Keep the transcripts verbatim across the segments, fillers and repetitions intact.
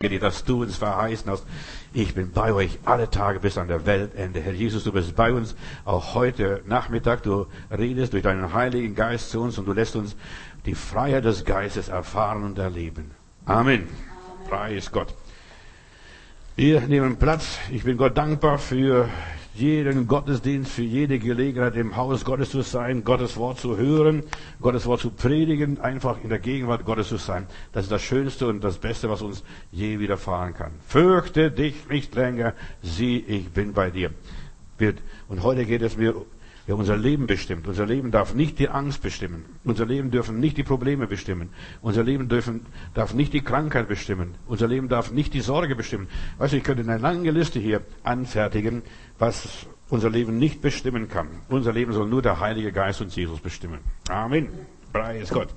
dir, dass du uns verheißen hast. Ich bin bei euch alle Tage bis an der Weltende. Herr Jesus, du bist bei uns, auch heute Nachmittag. Du redest durch deinen Heiligen Geist zu uns und du lässt uns die Freiheit des Geistes erfahren und erleben. Amen. Amen. Preis Gott. Wir nehmen Platz. Ich bin Gott dankbar für jeden Gottesdienst, für jede Gelegenheit, im Haus Gottes zu sein, Gottes Wort zu hören, Gottes Wort zu predigen, einfach in der Gegenwart Gottes zu sein. Das ist das Schönste und das Beste, was uns je widerfahren kann. Fürchte dich nicht länger, sieh, ich bin bei dir. Und heute geht es mir, ja, unser Leben bestimmt. Unser Leben darf nicht die Angst bestimmen. Unser Leben dürfen nicht die Probleme bestimmen. Unser Leben dürfen, darf nicht die Krankheit bestimmen. Unser Leben darf nicht die Sorge bestimmen. Weißt du, ich könnte eine lange Liste hier anfertigen, was unser Leben nicht bestimmen kann. Unser Leben soll nur der Heilige Geist und Jesus bestimmen. Amen. Preis Gott.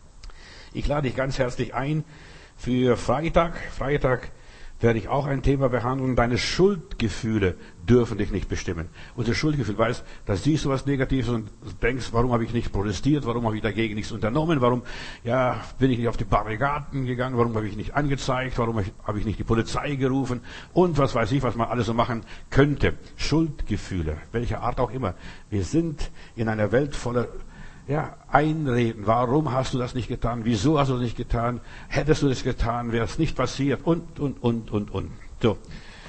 Ich lade dich ganz herzlich ein für Freitag. Freitag werde ich auch ein Thema behandeln. Deine Schuldgefühle dürfen dich nicht bestimmen. Unser Schuldgefühl weiß, da siehst du was Negatives und denkst, warum habe ich nicht protestiert, warum habe ich dagegen nichts unternommen, warum ja, bin ich nicht auf die Barrikaden gegangen, warum habe ich nicht angezeigt, warum habe ich nicht die Polizei gerufen und was weiß ich, was man alles so machen könnte. Schuldgefühle, welcher Art auch immer. Wir sind in einer Welt voller Ja, Einreden. Warum hast du das nicht getan? Wieso hast du das nicht getan? Hättest du das getan, wäre es nicht passiert. Und, und, und, und, und. So.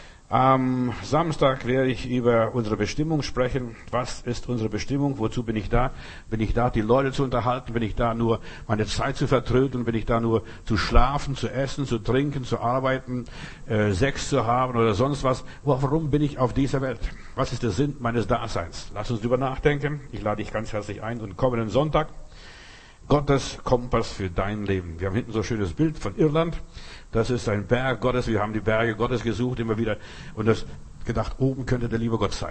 Am Samstag werde ich über unsere Bestimmung sprechen. Was ist unsere Bestimmung? Wozu bin ich da? Bin ich da, die Leute zu unterhalten? Bin ich da, nur meine Zeit zu vertrödeln? Bin ich da, nur zu schlafen, zu essen, zu trinken, zu arbeiten, äh, Sex zu haben oder sonst was? Warum bin ich auf dieser Welt? Was ist der Sinn meines Daseins? Lass uns darüber nachdenken. Ich lade dich ganz herzlich ein. Und kommenden Sonntag, Gottes Kompass für dein Leben. Wir haben hinten so ein schönes Bild von Irland. Das ist ein Berg Gottes. Wir haben die Berge Gottes gesucht immer wieder und das gedacht, oben könnte der liebe Gott sein.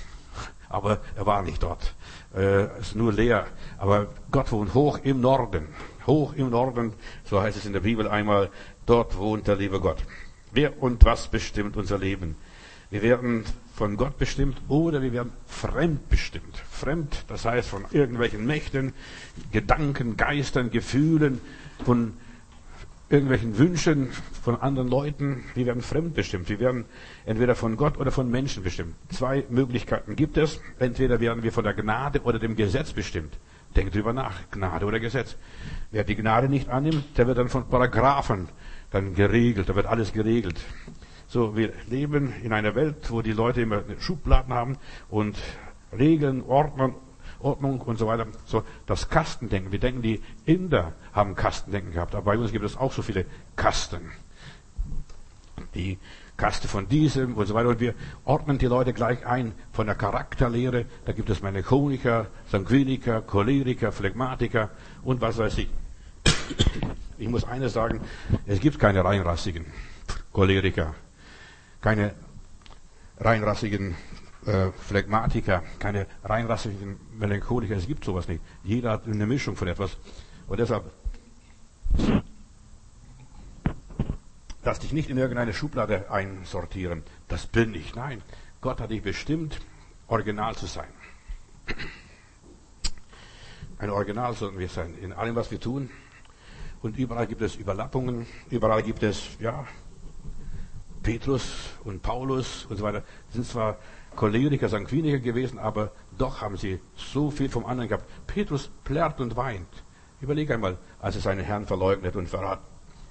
Aber er war nicht dort. Es ist nur leer. Aber Gott wohnt hoch im Norden. Hoch im Norden, so heißt es in der Bibel einmal, dort wohnt der liebe Gott. Wer und was bestimmt unser Leben? Wir werden von Gott bestimmt oder wir werden fremd bestimmt. Fremd, das heißt von irgendwelchen Mächten, Gedanken, Geistern, Gefühlen, von irgendwelchen Wünschen von anderen Leuten. Wir werden fremd bestimmt. Wir werden entweder von Gott oder von Menschen bestimmt. Zwei Möglichkeiten gibt es. Entweder werden wir von der Gnade oder dem Gesetz bestimmt. Denkt drüber nach. Gnade oder Gesetz. Wer die Gnade nicht annimmt, der wird dann von Paragraphen dann geregelt. Da wird alles geregelt. So, wir leben in einer Welt, wo die Leute immer Schubladen haben und Regeln, Ordnung, Ordnung und so weiter. So, das Kastendenken. Wir denken, die Inder haben Kastendenken gehabt, aber bei uns gibt es auch so viele Kasten. Die Kaste von diesem und so weiter. Und wir ordnen die Leute gleich ein von der Charakterlehre. Da gibt es Melancholiker, Sanguiniker, Choleriker, Phlegmatiker und was weiß ich. Ich muss eines sagen, es gibt keine reinrassigen Choleriker, keine reinrassigen äh, Phlegmatiker, keine reinrassigen Melancholiker. Es gibt sowas nicht. Jeder hat eine Mischung von etwas. Und deshalb, lass dich nicht in irgendeine Schublade einsortieren. Das bin ich. Nein, Gott hat dich bestimmt, original zu sein. Ein Original sollten wir sein, in allem, was wir tun. Und überall gibt es Überlappungen, überall gibt es, ja, Petrus und Paulus und so weiter, sind zwar Choleriker, Sanguiniker gewesen, aber doch haben sie so viel vom anderen gehabt. Petrus plärrt und weint. Überleg einmal, als er seinen Herrn verleugnet und verrat.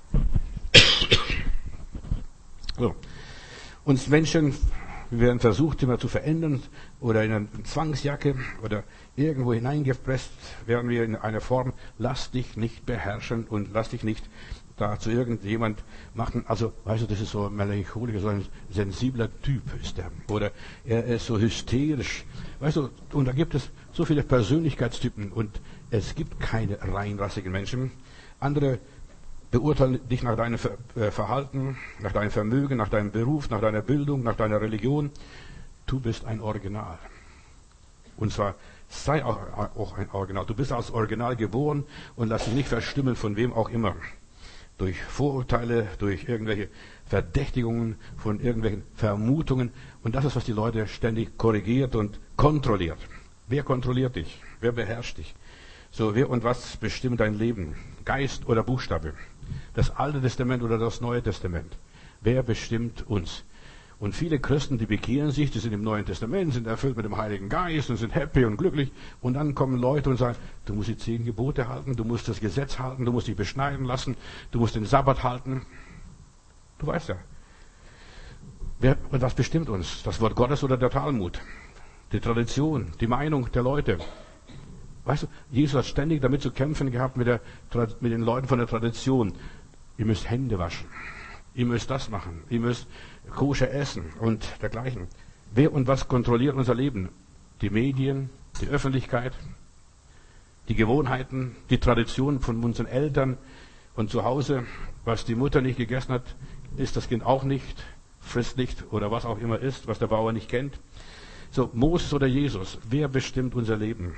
So. Uns Menschen, wir werden versucht, immer zu verändern oder in eine Zwangsjacke oder irgendwo hineingepresst werden wir in einer Form, lass dich nicht beherrschen und lass dich nicht da zu irgendjemand machen. Also, weißt du, das ist so ein Melancholiker, so ein sensibler Typ ist er. Oder er ist so hysterisch. Weißt du, und da gibt es so viele Persönlichkeitstypen und es gibt keine reinrassigen Menschen. Andere beurteilen dich nach deinem Verhalten, nach deinem Vermögen, nach deinem Beruf, nach deiner Bildung, nach deiner Religion. Du bist ein Original. Und zwar sei auch, auch ein Original. Du bist als Original geboren und lass dich nicht verstimmen von wem auch immer. Durch Vorurteile, durch irgendwelche Verdächtigungen, von irgendwelchen Vermutungen. Und das ist, was die Leute ständig korrigiert und kontrolliert. Wer kontrolliert dich? Wer beherrscht dich? So, wer und was bestimmt dein Leben? Geist oder Buchstabe? Das Alte Testament oder das Neue Testament? Wer bestimmt uns? Und viele Christen, die bekehren sich, die sind im Neuen Testament, sind erfüllt mit dem Heiligen Geist und sind happy und glücklich. Und dann kommen Leute und sagen, du musst die zehn Gebote halten, du musst das Gesetz halten, du musst dich beschneiden lassen, du musst den Sabbat halten. Du weißt ja. Wer, und was bestimmt uns? Das Wort Gottes oder der Talmud? Die Tradition, die Meinung der Leute. Weißt du, Jesus hat ständig damit zu kämpfen gehabt mit, der, mit den Leuten von der Tradition. Ihr müsst Hände waschen. Ihr müsst das machen. Ihr müsst koscher essen und dergleichen. Wer und was kontrolliert unser Leben? Die Medien, die Öffentlichkeit, die Gewohnheiten, die Tradition von unseren Eltern und zu Hause. Was die Mutter nicht gegessen hat, isst das Kind auch nicht, frisst nicht oder was auch immer ist, was der Bauer nicht kennt. So, Moses oder Jesus, wer bestimmt unser Leben?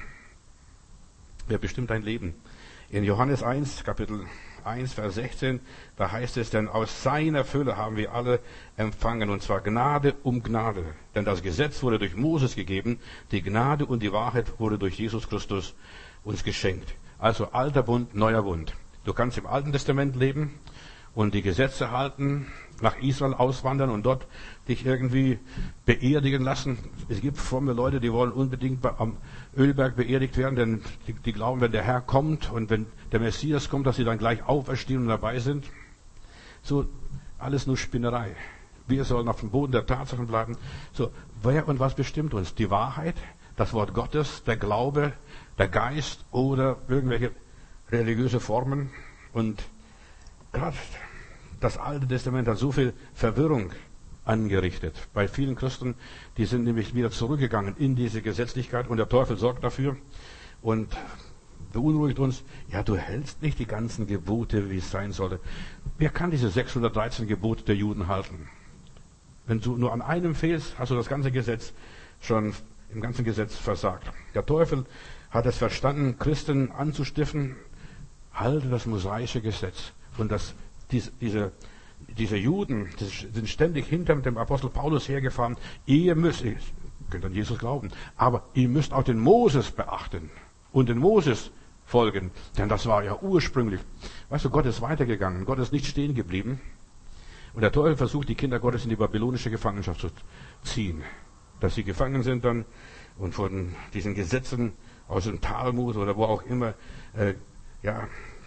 Wer bestimmt dein Leben? In Johannes eins, Kapitel eins, Vers sechzehn, da heißt es, denn aus seiner Fülle haben wir alle empfangen, und zwar Gnade um Gnade. Denn das Gesetz wurde durch Moses gegeben, die Gnade und die Wahrheit wurde durch Jesus Christus uns geschenkt. Also alter Bund, neuer Bund. Du kannst im Alten Testament leben und die Gesetze halten, nach Israel auswandern und dort dich irgendwie beerdigen lassen. Es gibt fromme Leute, die wollen unbedingt am Ölberg beerdigt werden, denn die, die glauben, wenn der Herr kommt und wenn der Messias kommt, dass sie dann gleich auferstehen und dabei sind. So, alles nur Spinnerei. Wir sollen auf dem Boden der Tatsachen bleiben. So, wer und was bestimmt uns? Die Wahrheit, das Wort Gottes, der Glaube, der Geist oder irgendwelche religiöse Formen? Und gerade das Alte Testament hat so viel Verwirrung angerichtet. Bei vielen Christen, die sind nämlich wieder zurückgegangen in diese Gesetzlichkeit und der Teufel sorgt dafür und beunruhigt uns. Ja, du hältst nicht die ganzen Gebote, wie es sein sollte. Wer kann diese sechshundertdreizehn Gebote der Juden halten? Wenn du nur an einem fehlst, hast du das ganze Gesetz schon im ganzen Gesetz versagt. Der Teufel hat es verstanden, Christen anzustiften, halte das mosaische Gesetz. Und das Diese, diese, diese Juden die sind ständig hinter dem Apostel Paulus hergefahren. Ihr müsst, ihr könnt an Jesus glauben, aber ihr müsst auch den Moses beachten und den Moses folgen. Denn das war ja ursprünglich. Weißt du, Gott ist weitergegangen. Gott ist nicht stehen geblieben. Und der Teufel versucht, die Kinder Gottes in die babylonische Gefangenschaft zu ziehen. Dass sie gefangen sind dann und von diesen Gesetzen aus dem Talmud oder wo auch immer, äh, ja,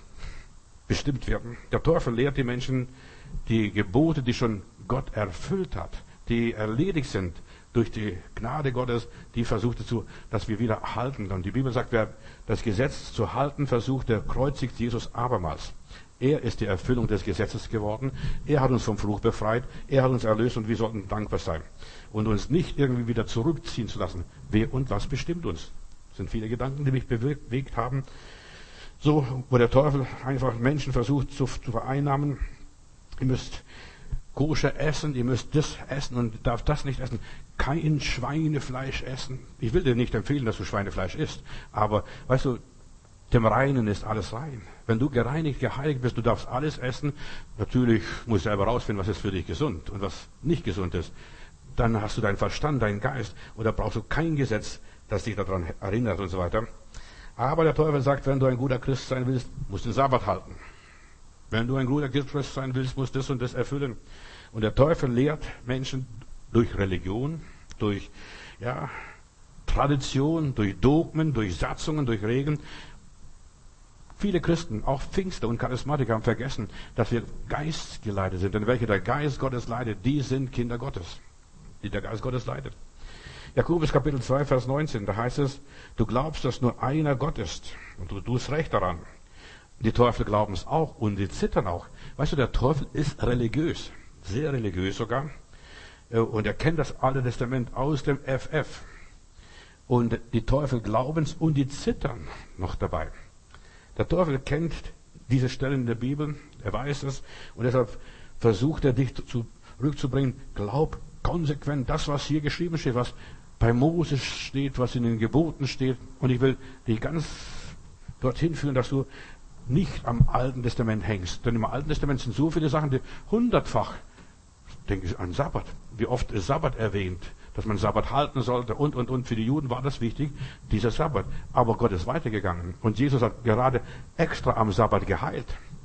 bestimmt werden. Der Teufel lehrt die Menschen die Gebote, die schon Gott erfüllt hat, die erledigt sind durch die Gnade Gottes, die versucht dazu, dass wir wieder halten. Und die Bibel sagt, wer das Gesetz zu halten versucht, der kreuzigt Jesus abermals. Er ist die Erfüllung des Gesetzes geworden. Er hat uns vom Fluch befreit. Er hat uns erlöst und wir sollten dankbar sein. Und uns nicht irgendwie wieder zurückziehen zu lassen. Wer und was bestimmt uns? Das sind viele Gedanken, die mich bewegt haben. So, wo der Teufel einfach Menschen versucht zu, zu vereinnahmen. Ihr müsst koscher essen, ihr müsst das essen und darf das nicht essen. Kein Schweinefleisch essen. Ich will dir nicht empfehlen, dass du Schweinefleisch isst. Aber, weißt du, dem Reinen ist alles rein. Wenn du gereinigt, geheiligt bist, du darfst alles essen. Natürlich musst du selber rausfinden, was ist für dich gesund und was nicht gesund ist. Dann hast du deinen Verstand, deinen Geist. Oder brauchst du kein Gesetz, das dich daran erinnert und so weiter. Aber der Teufel sagt, wenn du ein guter Christ sein willst, musst du den Sabbat halten. Wenn du ein guter Christ sein willst, musst du das und das erfüllen. Und der Teufel lehrt Menschen durch Religion, durch ja, Tradition, durch Dogmen, durch Satzungen, durch Regeln. Viele Christen, auch Pfingster und Charismatiker, haben vergessen, dass wir geistgeleitet sind. Denn welche der Geist Gottes leitet, die sind Kinder Gottes, die der Geist Gottes leitet. Jakobus Kapitel zwei, Vers neunzehn, da heißt es, du glaubst, dass nur einer Gott ist und du tust recht daran. Die Teufel glauben es auch und die zittern auch. Weißt du, der Teufel ist religiös, sehr religiös sogar. Und er kennt das Alte Testament aus dem F F. Und die Teufel glauben es und die zittern noch dabei. Der Teufel kennt diese Stellen in der Bibel, er weiß es und deshalb versucht er dich zurückzubringen. Glaub konsequent das, was hier geschrieben steht, was bei Moses steht, was in den Geboten steht. Und ich will dich ganz dorthin führen, dass du nicht am Alten Testament hängst. Denn im Alten Testament sind so viele Sachen, die hundertfach, denke ich an Sabbat. Wie oft ist Sabbat erwähnt, dass man Sabbat halten sollte und, und, und. Für die Juden war das wichtig, dieser Sabbat. Aber Gott ist weitergegangen. Und Jesus hat gerade extra am Sabbat geheilt.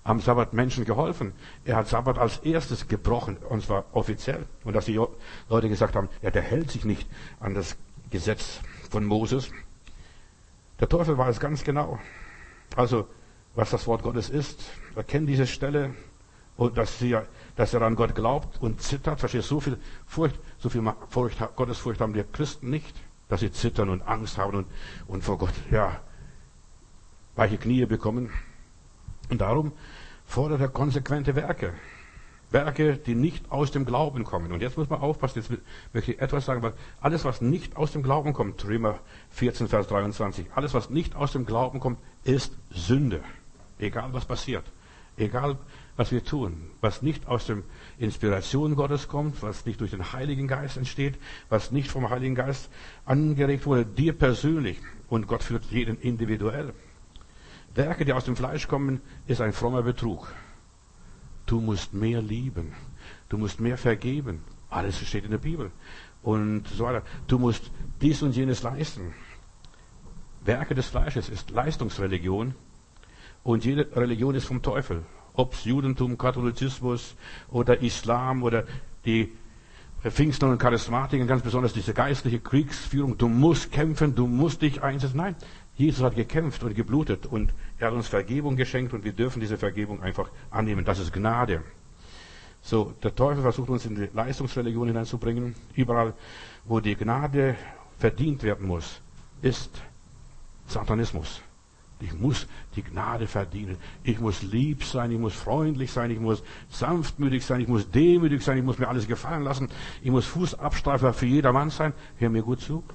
am Sabbat Menschen geholfen. Er hat Sabbat als erstes gebrochen, und zwar offiziell. Und dass die Leute gesagt haben, ja, der hält sich nicht an das Gesetz von Moses. Der Teufel weiß ganz genau, also was das Wort Gottes ist. Er kennt diese Stelle und dass, sie, dass er an Gott glaubt und zittert. Verstehst du, so viel Furcht, so viel Furcht, Gottesfurcht haben die Christen nicht, dass sie zittern und Angst haben und, und vor Gott, ja, weiche Knie bekommen. Und darum fordert er konsequente Werke. Werke, die nicht aus dem Glauben kommen. Und jetzt muss man aufpassen, jetzt möchte ich etwas sagen, weil alles, was nicht aus dem Glauben kommt, Römer vierzehn, Vers dreiundzwanzig, alles, was nicht aus dem Glauben kommt, ist Sünde. Egal, was passiert. Egal, was wir tun. Was nicht aus der Inspiration Gottes kommt, was nicht durch den Heiligen Geist entsteht, was nicht vom Heiligen Geist angeregt wurde, dir persönlich. Und Gott führt jeden individuell. Werke, die aus dem Fleisch kommen, ist ein frommer Betrug. Du musst mehr lieben. Du musst mehr vergeben. Alles steht in der Bibel. Und so weiter. Du musst dies und jenes leisten. Werke des Fleisches ist Leistungsreligion. Und jede Religion ist vom Teufel. Ob es Judentum, Katholizismus oder Islam oder die Pfingstler und Charismatiker, ganz besonders diese geistliche Kriegsführung. Du musst kämpfen, du musst dich einsetzen. Nein, Jesus hat gekämpft und geblutet und er hat uns Vergebung geschenkt und wir dürfen diese Vergebung einfach annehmen. Das ist Gnade. So, der Teufel versucht uns in die Leistungsreligion hineinzubringen. Überall, wo die Gnade verdient werden muss, ist Satanismus. Ich muss die Gnade verdienen. Ich muss lieb sein, ich muss freundlich sein, ich muss sanftmütig sein, ich muss demütig sein, ich muss mir alles gefallen lassen. Ich muss Fußabstreifer für jedermann sein. Hör mir gut zu.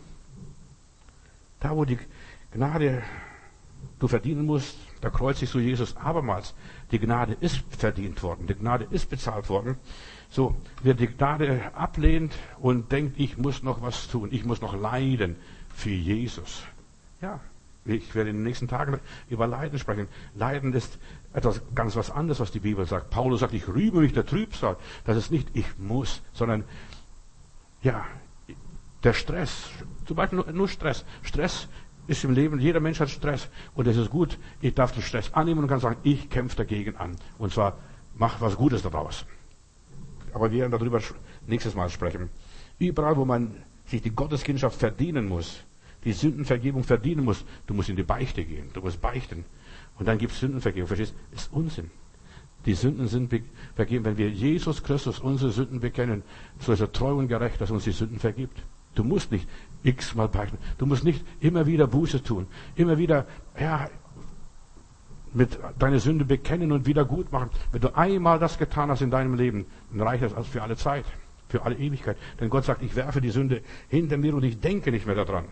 Da, wo die Gnade du verdienen musst, da kreuzigst du Jesus abermals. Die Gnade ist verdient worden, die Gnade ist bezahlt worden. So, wer die Gnade ablehnt und denkt, ich muss noch was tun, ich muss noch leiden für Jesus. Ja, ich werde in den nächsten Tagen über Leiden sprechen. Leiden ist etwas ganz was anderes, was die Bibel sagt. Paulus sagt, ich rühme mich der Trübsal. Das ist nicht, ich muss, sondern, ja, der Stress. Zum Beispiel nur, nur Stress. Stress ist im Leben, jeder Mensch hat Stress. Und es ist gut, ich darf den Stress annehmen und kann sagen, ich kämpfe dagegen an. Und zwar, mach was Gutes daraus. Aber wir werden darüber nächstes Mal sprechen. Überall, wo man sich die Gotteskindschaft verdienen muss, die Sündenvergebung verdienen muss, du musst in die Beichte gehen, du musst beichten. Und dann gibt es Sündenvergebung. Verstehst du? Ist Unsinn. Die Sünden sind vergeben. Wenn wir Jesus Christus unsere Sünden bekennen, so ist er treu und gerecht, dass er uns die Sünden vergibt. Du musst nicht x-mal beichten. Du musst nicht immer wieder Buße tun. Immer wieder, ja, mit deine Sünde bekennen und wieder gut machen. Wenn du einmal das getan hast in deinem Leben, dann reicht das für alle Zeit, für alle Ewigkeit. Denn Gott sagt, ich werfe die Sünde hinter mir und ich denke nicht mehr daran.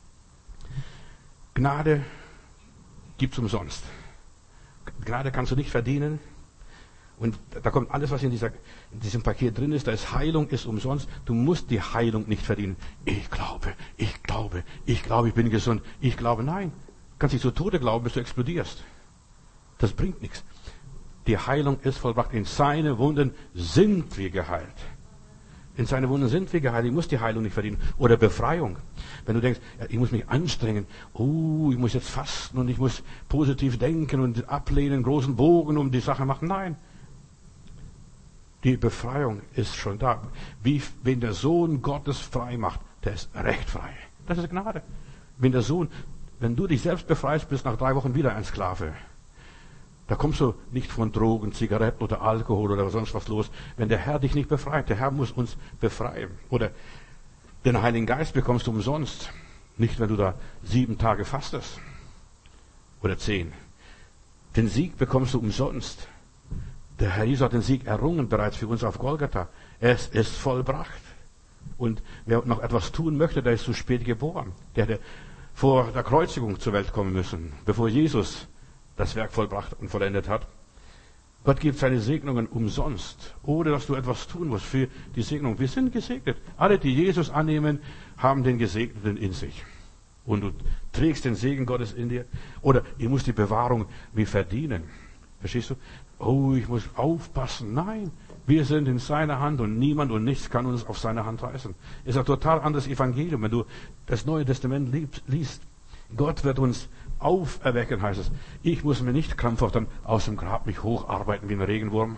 Gnade gibt's umsonst. Gnade kannst du nicht verdienen. Und da kommt alles, was in, dieser, in diesem Paket drin ist. Da ist Heilung, ist umsonst. Du musst die Heilung nicht verdienen. Ich glaube, ich glaube, ich glaube, ich bin gesund. Ich glaube, nein. Du kannst nicht zu Tode glauben, bis du explodierst. Das bringt nichts. Die Heilung ist vollbracht. In seine Wunden sind wir geheilt. In seine Wunden sind wir geheilt. Ich muss die Heilung nicht verdienen. Oder Befreiung. Wenn du denkst, ja, ich muss mich anstrengen. Oh, ich muss jetzt fasten und ich muss positiv denken und ablehnen, großen Bogen um die Sache machen. Nein. Die Befreiung ist schon da. Wie, wenn der Sohn Gottes frei macht, der ist recht frei. Das ist Gnade. Wenn der Sohn, wenn du dich selbst befreist, bist nach drei Wochen wieder ein Sklave. Da kommst du nicht von Drogen, Zigaretten oder Alkohol oder sonst was los. Wenn der Herr dich nicht befreit, der Herr muss uns befreien. Oder den Heiligen Geist bekommst du umsonst. Nicht, wenn du da sieben Tage fastest. Oder zehn. Den Sieg bekommst du umsonst. Der Herr Jesus hat den Sieg errungen bereits für uns auf Golgatha. Es ist vollbracht. Und wer noch etwas tun möchte, der ist zu spät geboren. Der hätte vor der Kreuzigung zur Welt kommen müssen, bevor Jesus das Werk vollbracht und vollendet hat. Gott gibt seine Segnungen umsonst, ohne dass du etwas tun musst für die Segnung. Wir sind gesegnet. Alle, die Jesus annehmen, haben den Gesegneten in sich. Und du trägst den Segen Gottes in dir. Oder ich muss die Bewahrung mir verdienen. Verstehst du? Oh, ich muss aufpassen. Nein, wir sind in seiner Hand und niemand und nichts kann uns auf seine Hand reißen. Ist ein total anderes Evangelium, wenn du das Neue Testament liest. Gott wird uns auferwecken, heißt es. Ich muss mir nicht krampfhaft dann aus dem Grab mich hocharbeiten wie ein Regenwurm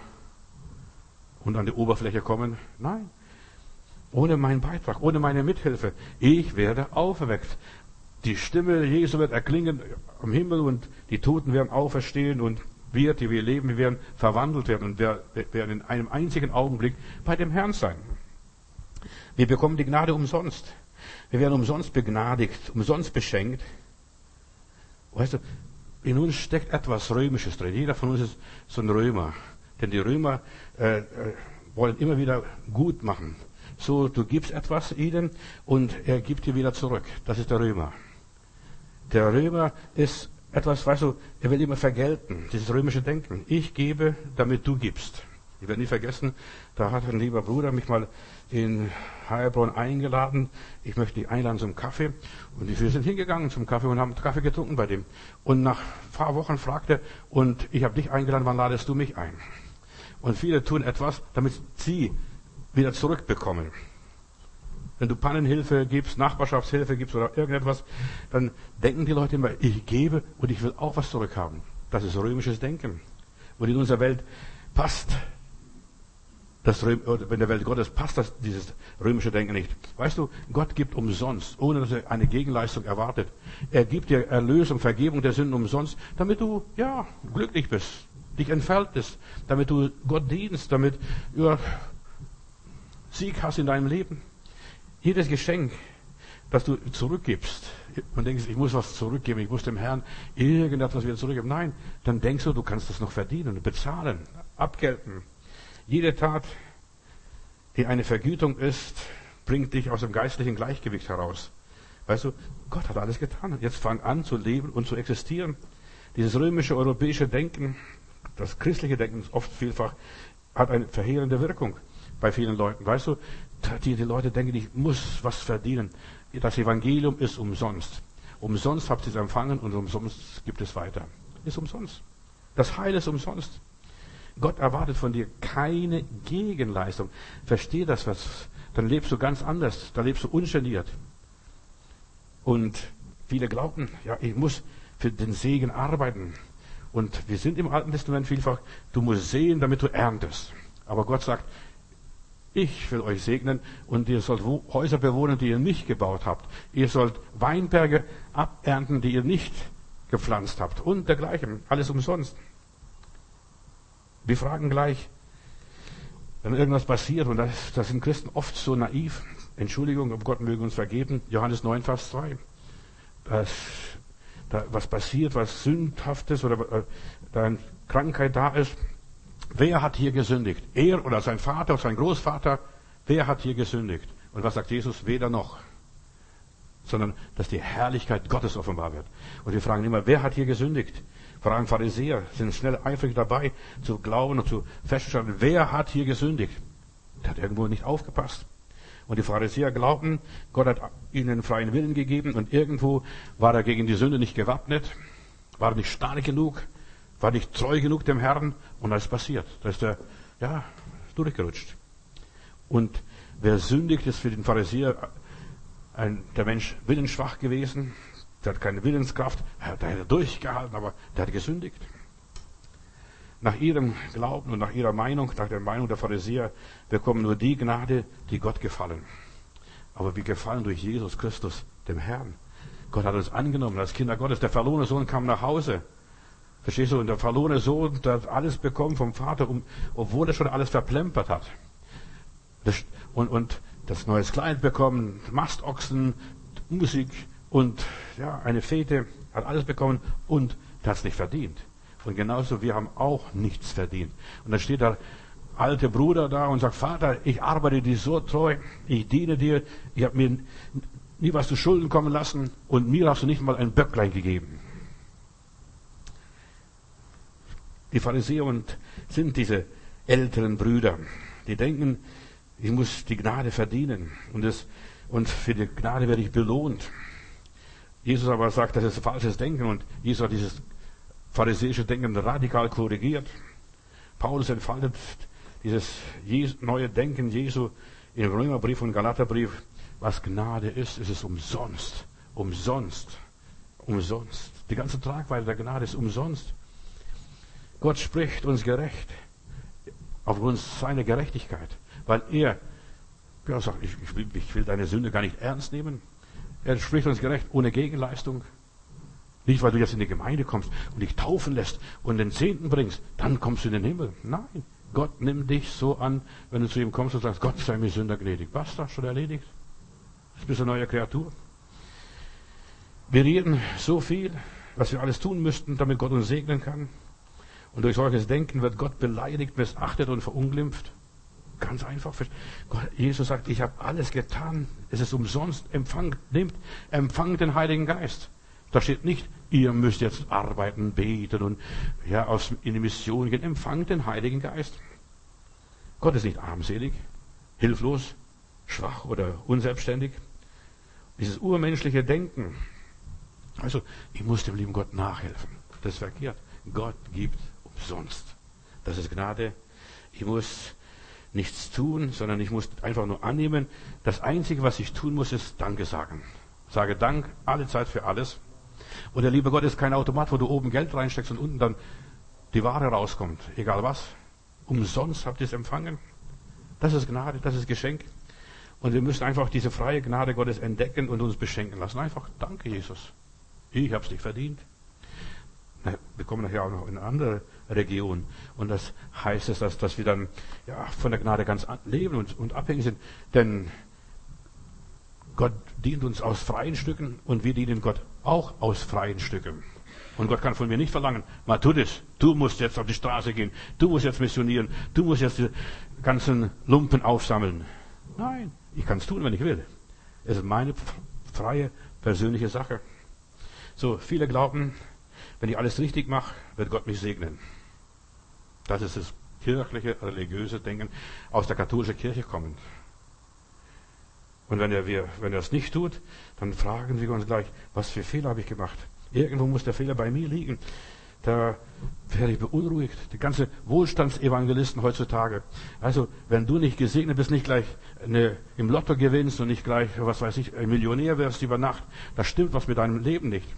und an die Oberfläche kommen. Nein. Ohne meinen Beitrag, ohne meine Mithilfe. Ich werde auferweckt. Die Stimme Jesu wird erklingen am Himmel und die Toten werden auferstehen und wir, die wir leben, wir werden verwandelt werden und wir werden in einem einzigen Augenblick bei dem Herrn sein. Wir bekommen die Gnade umsonst. Wir werden umsonst begnadigt, umsonst beschenkt. Weißt du, in uns steckt etwas Römisches drin. Jeder von uns ist so ein Römer. Denn die Römer äh, äh, wollen immer wieder gut machen. So, du gibst etwas ihnen und er gibt dir wieder zurück. Das ist der Römer. Der Römer ist etwas, weißt du, er will immer vergelten. Dieses römische Denken. Ich gebe, damit du gibst. Ich werde nie vergessen, da hat ein lieber Bruder mich mal in Heilbronn eingeladen. Ich möchte dich einladen zum Kaffee. Und wir sind hingegangen zum Kaffee und haben Kaffee getrunken bei dem. Und nach ein paar Wochen fragte er, und ich habe dich eingeladen, wann ladest du mich ein? Und viele tun etwas, damit sie wieder zurückbekommen. Wenn du Pannenhilfe gibst, Nachbarschaftshilfe gibst oder irgendetwas, dann denken die Leute immer, ich gebe und ich will auch was zurückhaben. Das ist römisches Denken. Und in unserer Welt passt das, in der Welt Gottes passt das, dieses römische Denken nicht. Weißt du, Gott gibt umsonst, ohne dass er eine Gegenleistung erwartet. Er gibt dir Erlösung, Vergebung der Sünden umsonst, damit du, ja, glücklich bist, dich entfaltest, damit du Gott dienst, damit du Sieg hast in deinem Leben. Jedes Geschenk, das du zurückgibst, und denkst, ich muss was zurückgeben, ich muss dem Herrn irgendetwas wieder zurückgeben. Nein, dann denkst du, du kannst das noch verdienen, bezahlen, abgelten. Jede Tat, die eine Vergütung ist, bringt dich aus dem geistlichen Gleichgewicht heraus. Weißt du, Gott hat alles getan. Jetzt fang an zu leben und zu existieren. Dieses römische, europäische Denken, das christliche Denken oft vielfach, hat eine verheerende Wirkung bei vielen Leuten. Weißt du, die, die Leute denken, ich muss was verdienen. Das Evangelium ist umsonst. Umsonst habt ihr es empfangen und umsonst gibt es weiter. Ist umsonst. Das Heil ist umsonst. Gott erwartet von dir keine Gegenleistung. Versteh das, was, dann lebst du ganz anders. Dann lebst du ungeniert. Und viele glauben, ja, ich muss für den Segen arbeiten. Und wir sind im Alten Testament vielfach, du musst sehen, damit du erntest. Aber Gott sagt, ich will euch segnen und ihr sollt Häuser bewohnen, die ihr nicht gebaut habt. Ihr sollt Weinberge abernten, die ihr nicht gepflanzt habt. Und dergleichen. Alles umsonst. Wir fragen gleich, wenn irgendwas passiert, und das, das sind Christen oft so naiv, Entschuldigung, ob Gott möge uns vergeben, Johannes neun, Vers zwei, dass da was passiert, was Sündhaftes oder äh, da eine Krankheit da ist, wer hat hier gesündigt? Er oder sein Vater oder sein Großvater, wer hat hier gesündigt? Und was sagt Jesus? Weder noch. Sondern, dass die Herrlichkeit Gottes offenbar wird. Und wir fragen immer, wer hat hier gesündigt? Vor allem Pharisäer sind schnell eifrig dabei, zu glauben und zu feststellen, wer hat hier gesündigt? Der hat irgendwo nicht aufgepasst. Und die Pharisäer glaubten, Gott hat ihnen freien Willen gegeben und irgendwo war er gegen die Sünde nicht gewappnet, war nicht stark genug, war nicht treu genug dem Herrn und das ist passiert. Da ist er, ja, durchgerutscht. Und wer sündigt, ist für den Pharisäer ein, der Mensch willensschwach gewesen, der hat keine Willenskraft, der hat durchgehalten, aber der hat gesündigt. Nach ihrem Glauben und nach ihrer Meinung, nach der Meinung der Pharisäer, bekommen nur die Gnade, die Gott gefallen. Aber wir gefallen durch Jesus Christus, dem Herrn. Gott hat uns angenommen als Kinder Gottes. Der verlorene Sohn kam nach Hause. Verstehst du? Und der verlorene Sohn, der hat alles bekommen vom Vater, um, obwohl er schon alles verplempert hat. Das, und, und das neues Kleid bekommen, Mastochsen, Musik und ja, eine Fete, hat alles bekommen und der hat es nicht verdient. Und genauso, wir haben auch nichts verdient. Und dann steht der alte Bruder da und sagt, Vater, ich arbeite dir so treu, ich diene dir, ich habe mir nie was zu Schulden kommen lassen und mir hast du nicht mal ein Böcklein gegeben. Die Pharisäer und sind diese älteren Brüder, die denken, ich muss die Gnade verdienen und, das, und für die Gnade werde ich belohnt. Jesus aber sagt, das ist falsches Denken und Jesus hat dieses pharisäische Denken radikal korrigiert. Paulus entfaltet dieses neue Denken Jesu im Römerbrief und Galaterbrief. Was Gnade ist, ist es umsonst, umsonst, umsonst. Die ganze Tragweite der Gnade ist umsonst. Gott spricht uns gerecht aufgrund seiner Gerechtigkeit, weil er ja, sagt, ich, ich, will, ich will deine Sünde gar nicht ernst nehmen. Er spricht uns gerecht ohne Gegenleistung. Nicht, weil du jetzt in die Gemeinde kommst und dich taufen lässt und den Zehnten bringst, dann kommst du in den Himmel. Nein, Gott nimmt dich so an, wenn du zu ihm kommst und sagst, Gott sei mir Sünder gnädig. Basta, schon erledigt. Du bist eine neue Kreatur. Wir reden so viel, was wir alles tun müssten, damit Gott uns segnen kann. Und durch solches Denken wird Gott beleidigt, missachtet und verunglimpft. Ganz einfach. Gott, Jesus sagt, ich habe alles getan. Es ist umsonst. Empfangt, nehmt, empfangt den Heiligen Geist. Da steht nicht, ihr müsst jetzt arbeiten, beten und ja, aus, in die Mission gehen. Empfangt den Heiligen Geist. Gott ist nicht armselig, hilflos, schwach oder unselbstständig. Dieses urmenschliche Denken. Also, ich muss dem lieben Gott nachhelfen. Das ist verkehrt. Gott gibt umsonst. Das ist Gnade. Ich muss nichts tun, sondern ich muss einfach nur annehmen. Das Einzige, was ich tun muss, ist Danke sagen. Sage Dank alle Zeit für alles. Und der liebe Gott ist kein Automat, wo du oben Geld reinsteckst und unten dann die Ware rauskommt. Egal was. Umsonst habt ihr es empfangen. Das ist Gnade, das ist Geschenk. Und wir müssen einfach diese freie Gnade Gottes entdecken und uns beschenken lassen. Einfach, danke Jesus. Ich habe es nicht verdient. Wir kommen nachher auch noch in eine andere Region. Und das heißt es, dass, dass wir dann ja, von der Gnade ganz leben und, und abhängig sind. Denn Gott dient uns aus freien Stücken und wir dienen Gott auch aus freien Stücken. Und Gott kann von mir nicht verlangen, mal tu das, du musst jetzt auf die Straße gehen, du musst jetzt missionieren, du musst jetzt die ganzen Lumpen aufsammeln. Nein, ich kann es tun, wenn ich will. Es ist meine freie, persönliche Sache. So, viele glauben, wenn ich alles richtig mache, wird Gott mich segnen. Das ist das kirchliche, religiöse Denken aus der katholischen Kirche kommend. Und wenn er, wir, wenn er es nicht tut, dann fragen wir uns gleich, was für Fehler habe ich gemacht? Irgendwo muss der Fehler bei mir liegen. Da werde ich beunruhigt. Die ganze Wohlstandsevangelisten heutzutage. Also, wenn du nicht gesegnet bist, nicht gleich eine, im Lotto gewinnst und nicht gleich, was weiß ich, ein Millionär wirst über Nacht, da stimmt was mit deinem Leben nicht.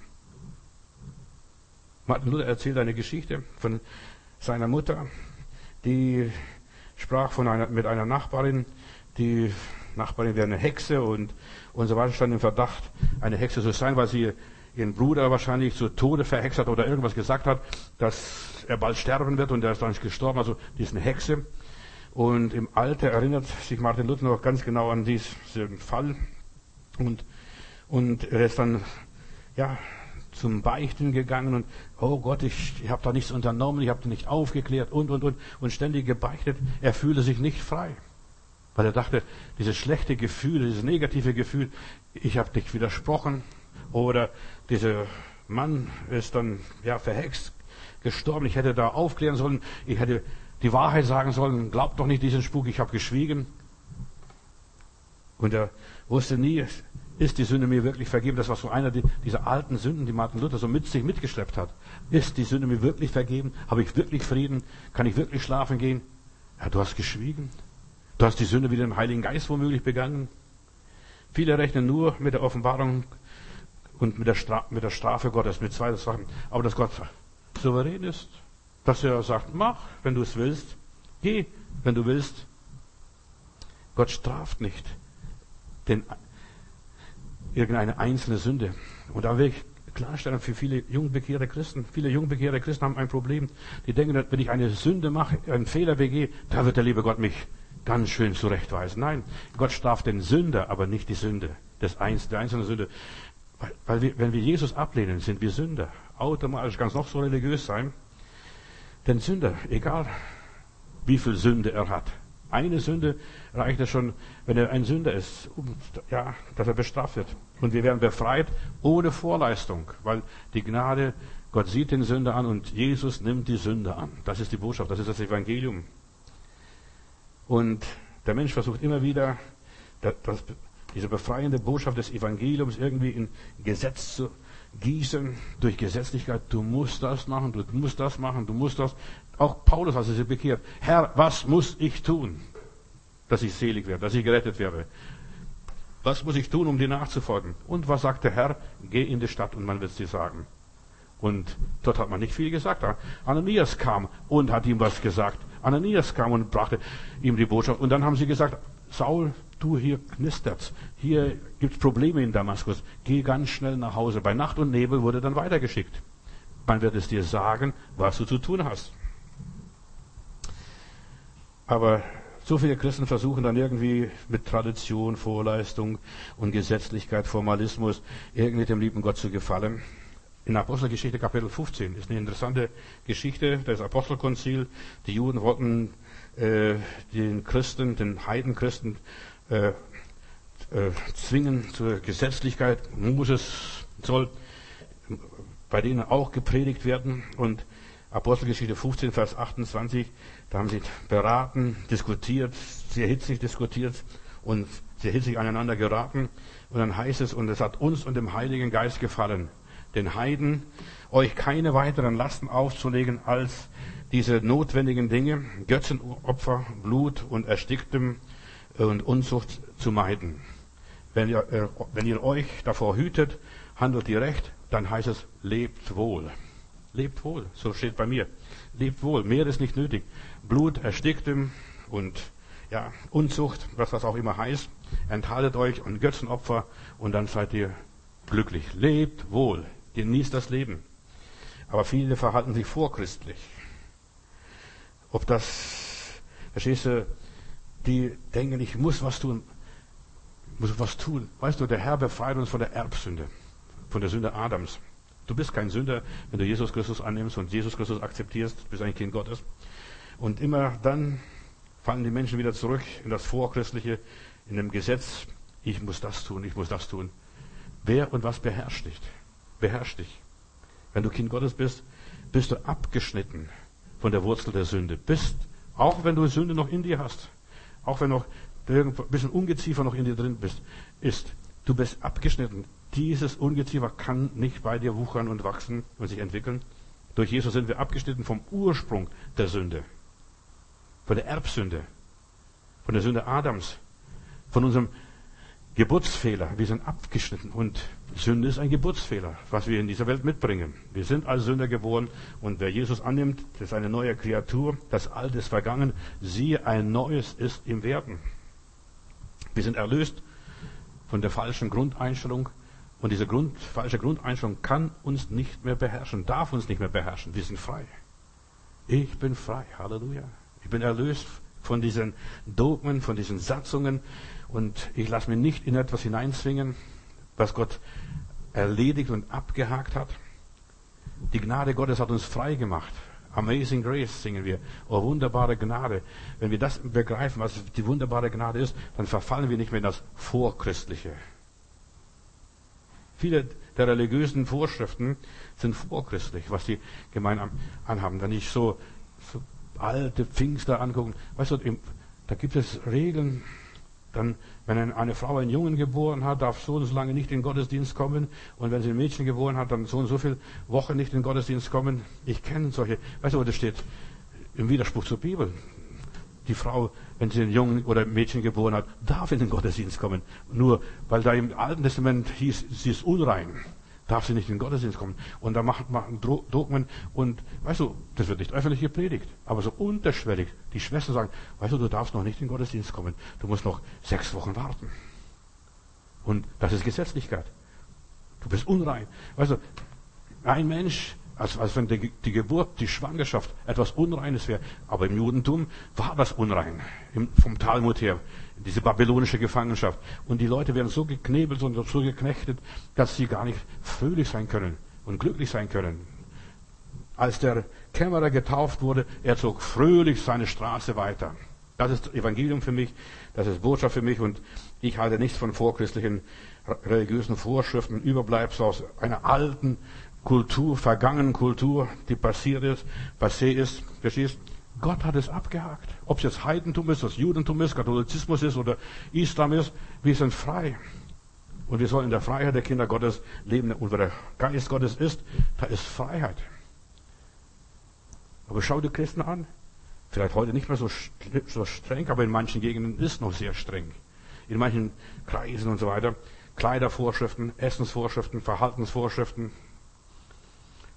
Martin Luther erzählt eine Geschichte von seiner Mutter, die sprach von einer, mit einer Nachbarin, die Nachbarin wäre eine Hexe und, und so weiter, stand im Verdacht, eine Hexe zu sein, weil sie ihren Bruder wahrscheinlich zu Tode verhext hat oder irgendwas gesagt hat, dass er bald sterben wird und er ist dann nicht gestorben, also die ist eine Hexe. Und im Alter erinnert sich Martin Luther noch ganz genau an diesen Fall und, und er ist dann, ja, zum Beichten gegangen und, oh Gott, ich, ich habe da nichts unternommen, ich habe da nicht aufgeklärt und, und, und, und ständig gebeichtet. Er fühlte sich nicht frei. Weil er dachte, dieses schlechte Gefühl, dieses negative Gefühl, ich habe dich widersprochen oder dieser Mann ist dann ja verhext, gestorben, ich hätte da aufklären sollen, ich hätte die Wahrheit sagen sollen, glaubt doch nicht diesen Spuk, ich habe geschwiegen. Und er wusste nie, ist die Sünde mir wirklich vergeben? Das war so einer dieser alten Sünden, die Martin Luther so mit sich mitgeschleppt hat. Ist die Sünde mir wirklich vergeben? Habe ich wirklich Frieden? Kann ich wirklich schlafen gehen? Ja, du hast geschwiegen. Du hast die Sünde wieder im Heiligen Geist womöglich begangen. Viele rechnen nur mit der Offenbarung und mit der, Stra- mit der Strafe Gottes, mit zwei Sachen. Aber dass Gott souverän ist, dass er sagt, mach, wenn du es willst. Geh, wenn du willst. Gott straft nicht den, irgendeine einzelne Sünde. Und da will ich klarstellen für viele jungbekehrte Christen. Viele jungbekehrte Christen haben ein Problem. Die denken, wenn ich eine Sünde mache, einen Fehler begehe, da wird der liebe Gott mich ganz schön zurechtweisen. Nein, Gott straft den Sünder, aber nicht die Sünde, des Einz- der einzelnen Sünde. Weil, weil wir, wenn wir Jesus ablehnen, sind wir Sünder. Automatisch kann es noch so religiös sein. Denn Sünder, egal wie viel Sünde er hat, eine Sünde reicht es schon, wenn er ein Sünder ist, um, ja, dass er bestraft wird. Und wir werden befreit ohne Vorleistung, weil die Gnade, Gott sieht den Sünder an und Jesus nimmt die Sünde an. Das ist die Botschaft, das ist das Evangelium. Und der Mensch versucht immer wieder, das, das, diese befreiende Botschaft des Evangeliums irgendwie in Gesetz zu gießen, durch Gesetzlichkeit. Du musst das machen, du musst das machen, du musst das. Auch Paulus, als er sich bekehrt. Herr, was muss ich tun, dass ich selig werde, dass ich gerettet werde? Was muss ich tun, um dir nachzufolgen? Und was sagt der Herr? Geh in die Stadt und man wird es dir sagen. Und dort hat man nicht viel gesagt. Ananias kam und hat ihm was gesagt. Ananias kam und brachte ihm die Botschaft. Und dann haben sie gesagt, Saul, du, hier knistert's. Hier gibt's Probleme in Damaskus. Geh ganz schnell nach Hause. Bei Nacht und Nebel wurde dann weitergeschickt. Man wird es dir sagen, was du zu tun hast. Aber so viele Christen versuchen dann irgendwie mit Tradition, Vorleistung und Gesetzlichkeit, Formalismus irgendwie dem lieben Gott zu gefallen. In Apostelgeschichte Kapitel fünfzehn ist eine interessante Geschichte, das Apostelkonzil. Die Juden wollten äh, den Christen, den Heidenchristen äh, äh, zwingen zur Gesetzlichkeit. Moses soll bei denen auch gepredigt werden. Und Apostelgeschichte fünfzehn, Vers achtundzwanzig, da haben sie beraten, diskutiert, sehr hitzig diskutiert und sehr hitzig aneinander geraten. Und dann heißt es, und es hat uns und dem Heiligen Geist gefallen, den Heiden, euch keine weiteren Lasten aufzulegen als diese notwendigen Dinge, Götzenopfer, Blut und Ersticktem und Unzucht zu meiden. Wenn ihr, äh, wenn ihr euch davor hütet, handelt ihr recht, dann heißt es, lebt wohl. Lebt wohl, so steht bei mir. Lebt wohl, mehr ist nicht nötig. Blut, Ersticktem und ja, Unzucht, was das auch immer heißt, enthaltet euch und Götzenopfer und dann seid ihr glücklich. Lebt wohl, genießt das Leben. Aber viele verhalten sich vorchristlich. Ob das, verstehst du, die denken, ich muss was tun, muss was tun. Weißt du, der Herr befreit uns von der Erbsünde, von der Sünde Adams. Du bist kein Sünder, wenn du Jesus Christus annimmst und Jesus Christus akzeptierst, du bist ein Kind Gottes. Und immer dann fallen die Menschen wieder zurück in das Vorchristliche, in dem Gesetz, ich muss das tun, ich muss das tun. Wer und was beherrscht dich? Beherrscht dich. Wenn du Kind Gottes bist, bist du abgeschnitten von der Wurzel der Sünde. Bist, auch wenn du Sünde noch in dir hast, auch wenn noch ein bisschen Ungeziefer noch in dir drin bist, ist, du bist abgeschnitten. Dieses Ungeziefer kann nicht bei dir wuchern und wachsen und sich entwickeln. Durch Jesus sind wir abgeschnitten vom Ursprung der Sünde, von der Erbsünde, von der Sünde Adams, von unserem Geburtsfehler. Wir sind abgeschnitten und Sünde ist ein Geburtsfehler, was wir in dieser Welt mitbringen. Wir sind als Sünder geboren und wer Jesus annimmt, das ist eine neue Kreatur. Das Alte ist vergangen, siehe, ein Neues ist im Werden. Wir sind erlöst von der falschen Grundeinstellung und diese Grund, falsche Grundeinstellung kann uns nicht mehr beherrschen, darf uns nicht mehr beherrschen. Wir sind frei. Ich bin frei, Halleluja. Ich bin erlöst von diesen Dogmen, von diesen Satzungen und ich lasse mich nicht in etwas hineinzwingen, was Gott erledigt und abgehakt hat. Die Gnade Gottes hat uns frei gemacht. Amazing Grace singen wir. Oh, wunderbare Gnade. Wenn wir das begreifen, was die wunderbare Gnade ist, dann verfallen wir nicht mehr in das Vorchristliche. Viele der religiösen Vorschriften sind vorchristlich, was die Gemeinden anhaben. Wenn ich so, so alte Pfingster angucken, weißt du, da gibt es Regeln. Dann, wenn eine Frau einen Jungen geboren hat, darf so und so lange nicht in den Gottesdienst kommen. Und wenn sie ein Mädchen geboren hat, dann so und so viele Wochen nicht in den Gottesdienst kommen. Ich kenne solche, weißt du, das steht im Widerspruch zur Bibel. Die Frau, wenn sie einen Jungen oder ein Mädchen geboren hat, darf in den Gottesdienst kommen. Nur, weil da im Alten Testament hieß, sie ist unrein, darf sie nicht in den Gottesdienst kommen. Und da machen, machen Dogmen und, weißt du, das wird nicht öffentlich gepredigt, aber so unterschwellig. Die Schwestern sagen, weißt du, du darfst noch nicht in den Gottesdienst kommen. Du musst noch sechs Wochen warten. Und das ist Gesetzlichkeit. Du bist unrein. Weißt du, ein Mensch, als, als wenn die, die Geburt, die Schwangerschaft etwas Unreines wäre. Aber im Judentum war das unrein. Im, vom Talmud her. Diese babylonische Gefangenschaft. Und die Leute werden so geknebelt und so geknechtet, dass sie gar nicht fröhlich sein können und glücklich sein können. Als der Kämmerer getauft wurde, er zog fröhlich seine Straße weiter. Das ist Evangelium für mich, das ist Botschaft für mich und ich halte nichts von vorchristlichen religiösen Vorschriften, Überbleibsel aus einer alten Kultur, vergangenen Kultur, die passiert ist, passé ist, verstehst? Gott hat es abgehakt. Ob es jetzt Heidentum ist, das Judentum ist, Katholizismus ist oder Islam ist, wir sind frei. Und wir sollen in der Freiheit der Kinder Gottes leben. Und wo der Geist Gottes ist, da ist Freiheit. Aber schau die Christen an. Vielleicht heute nicht mehr so, so streng, aber in manchen Gegenden ist es noch sehr streng. In manchen Kreisen und so weiter. Kleidervorschriften, Essensvorschriften, Verhaltensvorschriften.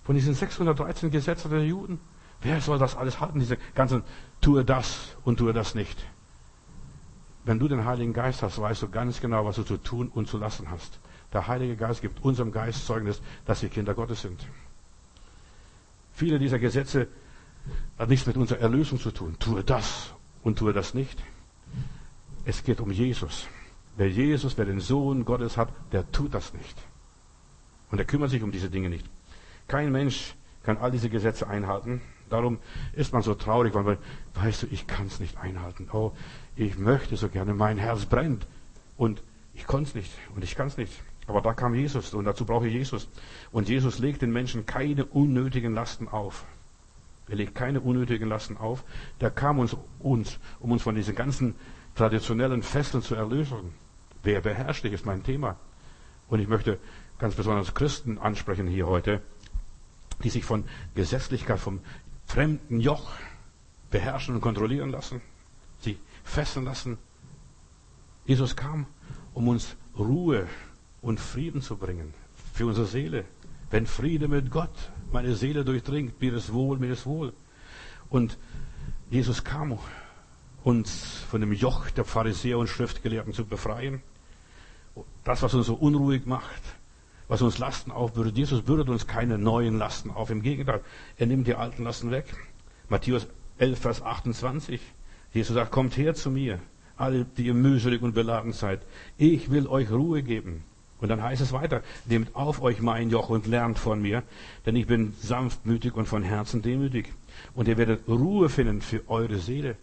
Von diesen sechshundertdreizehn Gesetzen der Juden? Wer soll das alles halten? Diese ganzen, tue das und tue das nicht. Wenn du den Heiligen Geist hast, weißt du ganz genau, was du zu tun und zu lassen hast. Der Heilige Geist gibt unserem Geist Zeugnis, dass wir Kinder Gottes sind. Viele dieser Gesetze haben nichts mit unserer Erlösung zu tun. Tue das und tue das nicht. Es geht um Jesus. Wer Jesus, wer den Sohn Gottes hat, der tut das nicht. Und er kümmert sich um diese Dinge nicht. Kein Mensch kann all diese Gesetze einhalten. Darum ist man so traurig, weil man, weißt du, ich kann es nicht einhalten. Oh, ich möchte so gerne, mein Herz brennt. Und ich konnte es nicht und ich kann es nicht. Aber da kam Jesus und dazu brauche ich Jesus. Und Jesus legt den Menschen keine unnötigen Lasten auf. Er legt keine unnötigen Lasten auf. Der kam uns, uns um uns von diesen ganzen traditionellen Festen zu erlösen. Wer beherrscht dich, ist mein Thema. Und ich möchte ganz besonders Christen ansprechen hier heute, die sich von Gesetzlichkeit, vom fremden Joch beherrschen und kontrollieren lassen, sich fesseln lassen. Jesus kam, um uns Ruhe und Frieden zu bringen für unsere Seele. Wenn Friede mit Gott meine Seele durchdringt, mir ist wohl, mir ist wohl. Und Jesus kam, uns von dem Joch der Pharisäer und Schriftgelehrten zu befreien. Das, was uns so unruhig macht, was uns Lasten aufbürdet. Jesus bürdet uns keine neuen Lasten auf. Im Gegenteil, er nimmt die alten Lasten weg. Matthäus elf, Vers achtundzwanzig. Jesus sagt, kommt her zu mir, alle, die ihr mühselig und beladen seid. Ich will euch Ruhe geben. Und dann heißt es weiter, nehmt auf euch mein Joch und lernt von mir, denn ich bin sanftmütig und von Herzen demütig. Und ihr werdet Ruhe finden für eure Seele.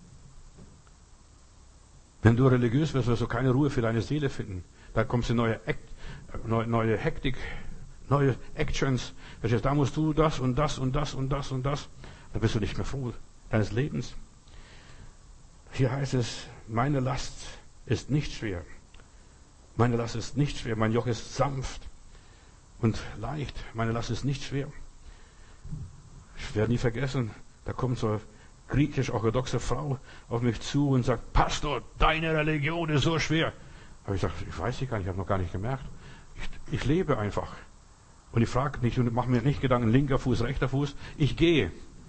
Wenn du religiös wirst, wirst du keine Ruhe für deine Seele finden. Da kommst du neue, Act, neue, neue Hektik, neue Actions. Da musst du das und das und das und das und das. Dann bist du nicht mehr froh deines Lebens. Hier heißt es, meine Last ist nicht schwer. Meine Last ist nicht schwer. Mein Joch ist sanft und leicht. Meine Last ist nicht schwer. Ich werde nie vergessen, da kommt so eine griechisch-orthodoxe Frau auf mich zu und sagt, Pastor, deine Religion ist so schwer. Aber ich sage, ich weiß sie gar nicht, ich habe noch gar nicht gemerkt. Ich, ich lebe einfach. Und ich frage nicht und mache mir nicht Gedanken, linker Fuß, rechter Fuß. Ich gehe.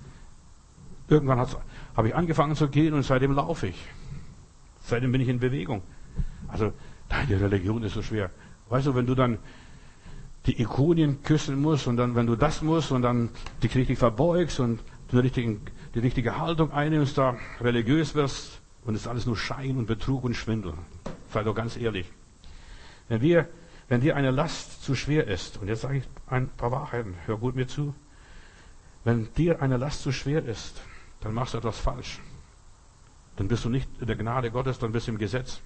Irgendwann habe ich angefangen zu gehen und seitdem laufe ich. Seitdem bin ich in Bewegung. Also, deine Religion ist so schwer. Weißt du, wenn du dann die Ikonien küssen musst und dann, wenn du das musst und dann dich richtig verbeugst und die richtige, die richtige Haltung einnimmst, da religiös wirst und es ist alles nur Schein und Betrug und Schwindel. Sei doch ganz ehrlich. Wenn wir, wenn dir eine Last zu schwer ist, und jetzt sage ich ein paar Wahrheiten, hör gut mir zu. Wenn dir eine Last zu schwer ist, dann machst du etwas falsch. Dann bist du nicht in der Gnade Gottes, dann bist du im Gesetz.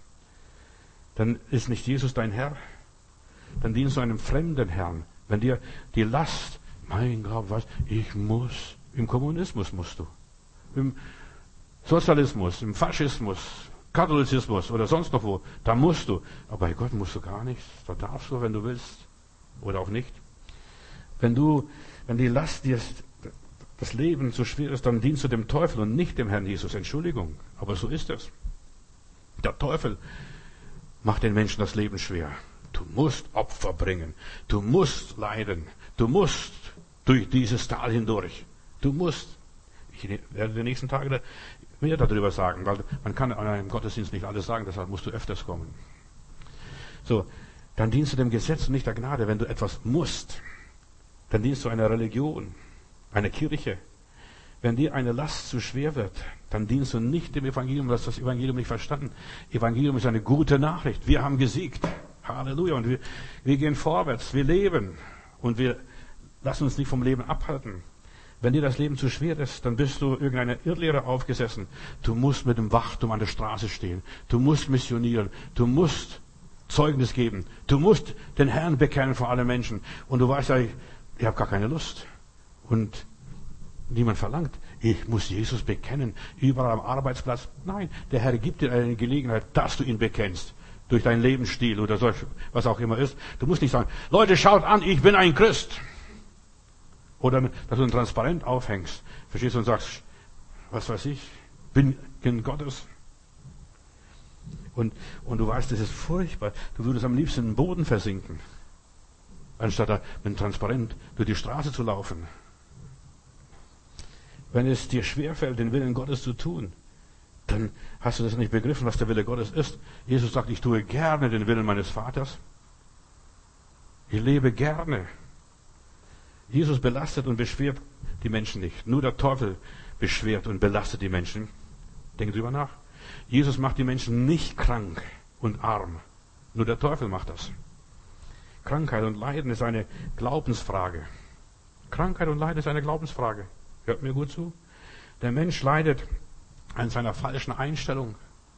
Dann ist nicht Jesus dein Herr. Dann dienst du einem fremden Herrn. Wenn dir die Last, mein Gott, was, ich muss, im Kommunismus musst du, im Sozialismus, im Faschismus, Katholizismus oder sonst noch wo, da musst du. Aber bei Gott musst du gar nichts. Da darfst du, wenn du willst. Oder auch nicht. Wenn du, wenn die Last dir das Leben so schwer ist, dann dienst du dem Teufel und nicht dem Herrn Jesus. Entschuldigung. Aber so ist es. Der Teufel macht den Menschen das Leben schwer. Du musst Opfer bringen. Du musst leiden. Du musst durch dieses Tal hindurch. Du musst. Ich werde die nächsten Tage mehr darüber sagen, weil man kann an einem Gottesdienst nicht alles sagen, deshalb musst du öfters kommen. So, dann dienst du dem Gesetz und nicht der Gnade. Wenn du etwas musst, dann dienst du einer Religion, einer Kirche. Wenn dir eine Last zu schwer wird, dann dienst du nicht dem Evangelium, du hast das Evangelium nicht verstanden. Evangelium ist eine gute Nachricht. Wir haben gesiegt. Halleluja. Und wir, wir gehen vorwärts, wir leben. Und wir lassen uns nicht vom Leben abhalten. Wenn dir das Leben zu schwer ist, dann bist du irgendeiner Irrlehre aufgesessen. Du musst mit dem Wachturm an der Straße stehen. Du musst missionieren. Du musst Zeugnis geben. Du musst den Herrn bekennen vor allen Menschen. Und du weißt ja, ich, ich habe gar keine Lust. Und niemand verlangt, ich muss Jesus bekennen. Überall am Arbeitsplatz. Nein, der Herr gibt dir eine Gelegenheit, dass du ihn bekennst. Durch deinen Lebensstil oder so, was auch immer ist. Du musst nicht sagen, Leute, schaut an, ich bin ein Christ. Oder dass du ein Transparent aufhängst. Verstehst du und sagst, was weiß ich, bin Kind Gottes. Und, und du weißt, das ist furchtbar. Du würdest am liebsten im Boden versinken. anstatt da mit Transparent durch die Straße zu laufen. Wenn es dir schwerfällt, den Willen Gottes zu tun, dann hast du das nicht begriffen, was der Wille Gottes ist. Jesus sagt, ich tue gerne den Willen meines Vaters. Ich lebe gerne. Jesus belastet und beschwert die Menschen nicht. Nur der Teufel beschwert und belastet die Menschen. Denken drüber nach. Jesus macht die Menschen nicht krank und arm. Nur der Teufel macht das. Krankheit und Leiden ist eine Glaubensfrage. Krankheit und Leiden ist eine Glaubensfrage. Hört mir gut zu. Der Mensch leidet an seiner falschen Einstellung.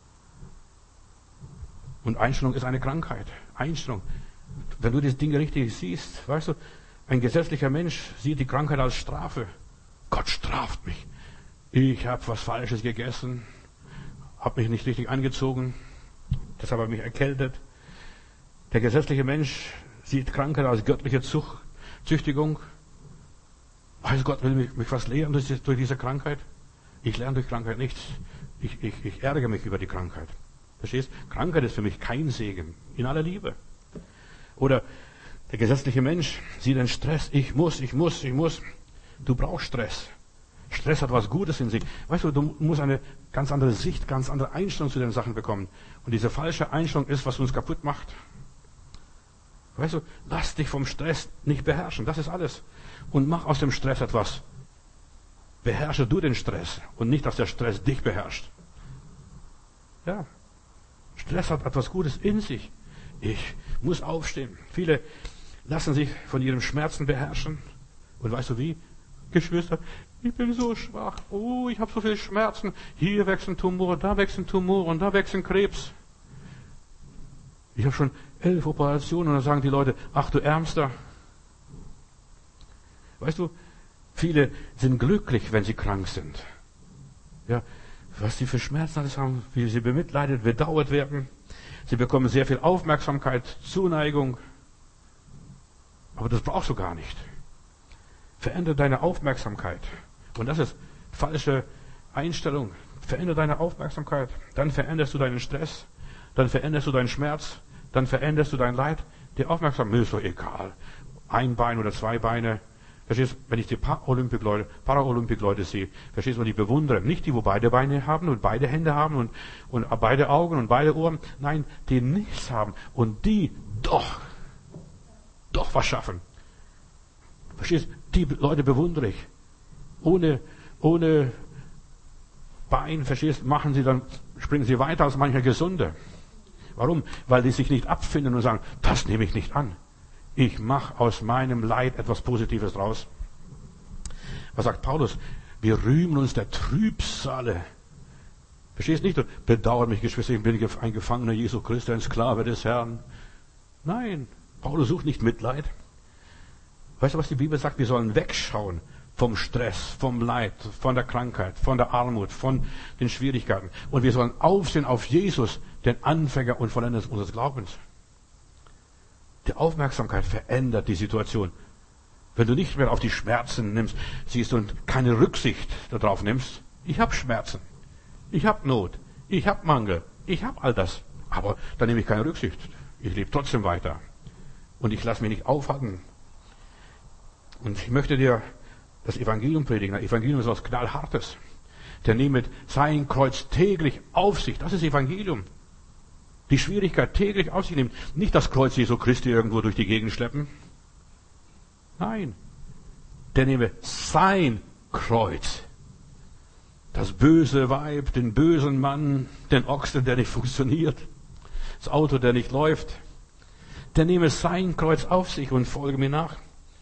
Und Einstellung ist eine Krankheit. Einstellung. Wenn du die Dinge richtig siehst, weißt du, ein gesetzlicher Mensch sieht die Krankheit als Strafe. Gott straft mich. Ich habe was Falsches gegessen, habe mich nicht richtig angezogen, deshalb habe ich mich erkältet. Der gesetzliche Mensch sieht Krankheit als göttliche Zucht, Züchtigung. Also Gott will mich, mich was lehren durch, durch diese Krankheit. Ich lerne durch Krankheit nichts. Ich, ich, ich ärgere mich über die Krankheit. Verstehst? Krankheit ist für mich kein Segen. In aller Liebe. Oder der gesetzliche Mensch sieht den Stress. Ich muss, ich muss, ich muss. Du brauchst Stress. Stress hat was Gutes in sich. Weißt du, du musst eine ganz andere Sicht, ganz andere Einstellung zu den Sachen bekommen. Und diese falsche Einstellung ist, was uns kaputt macht. Weißt du, lass dich vom Stress nicht beherrschen. Das ist alles. Und mach aus dem Stress etwas. Beherrsche du den Stress und nicht, dass der Stress dich beherrscht. Ja. Stress hat etwas Gutes in sich. Ich muss aufstehen. Viele lassen sich von ihren Schmerzen beherrschen. Und weißt du wie? Geschwister, ich bin so schwach. Oh, ich habe so viele Schmerzen. Hier wächst ein Tumor, da wächst ein Tumor und da wächst ein Krebs. Ich habe schon elf Operationen und dann sagen die Leute, ach du Ärmster. Weißt du, viele sind glücklich, wenn sie krank sind. Ja, was sie für Schmerzen alles haben, wie sie bemitleidet, bedauert werden. Sie bekommen sehr viel Aufmerksamkeit, Zuneigung. Aber das brauchst du gar nicht. Verändere deine Aufmerksamkeit. Und das ist falsche Einstellung. Verändere deine Aufmerksamkeit. Dann veränderst du deinen Stress. Dann veränderst du deinen Schmerz. Dann veränderst du dein Leid. Die Aufmerksamkeit ist doch egal. Ein Bein oder zwei Beine. Verstehst du, wenn ich die Paralympic-Leute, Paralympic-Leute sehe, verstehst du, die bewundere. Nicht die, wo beide Beine haben und beide Hände haben und, und beide Augen und beide Ohren. Nein, die nichts haben. Und die doch, doch was schaffen. Verstehst du, die Leute bewundere ich. Ohne, ohne Bein, verstehst du, machen sie dann, springen sie weiter als mancher Gesunde. Warum? Weil die sich nicht abfinden und sagen, das nehme ich nicht an. Ich mache aus meinem Leid etwas Positives draus. Was sagt Paulus? Wir rühmen uns der Trübsale. Verstehst du nicht? Du bedauert mich, Geschwister, ich bin ein Gefangener Jesu Christi, ein Sklave des Herrn. Nein, Paulus sucht nicht Mitleid. Weißt du, was die Bibel sagt? Wir sollen wegschauen vom Stress, vom Leid, von der Krankheit, von der Armut, von den Schwierigkeiten. Und wir sollen aufsehen auf Jesus, den Anfänger und Vollender unseres Glaubens. Die Aufmerksamkeit verändert die Situation. Wenn du nicht mehr auf die Schmerzen nimmst, siehst du und keine Rücksicht darauf nimmst. Ich habe Schmerzen. Ich habe Not. Ich habe Mangel. Ich habe all das. Aber da nehme ich keine Rücksicht. Ich lebe trotzdem weiter. Und ich lasse mich nicht aufhalten. Und ich möchte dir das Evangelium predigen. Das Evangelium ist was Knallhartes. Der nehme sein Kreuz täglich auf sich. Das ist Evangelium. Die Schwierigkeit täglich auf sich nehmen. Nicht das Kreuz Jesu Christi irgendwo durch die Gegend schleppen. Nein. Der nehme sein Kreuz. Das böse Weib, den bösen Mann, den Ochsen, der nicht funktioniert. Das Auto, der nicht läuft. Der nehme sein Kreuz auf sich und folge mir nach.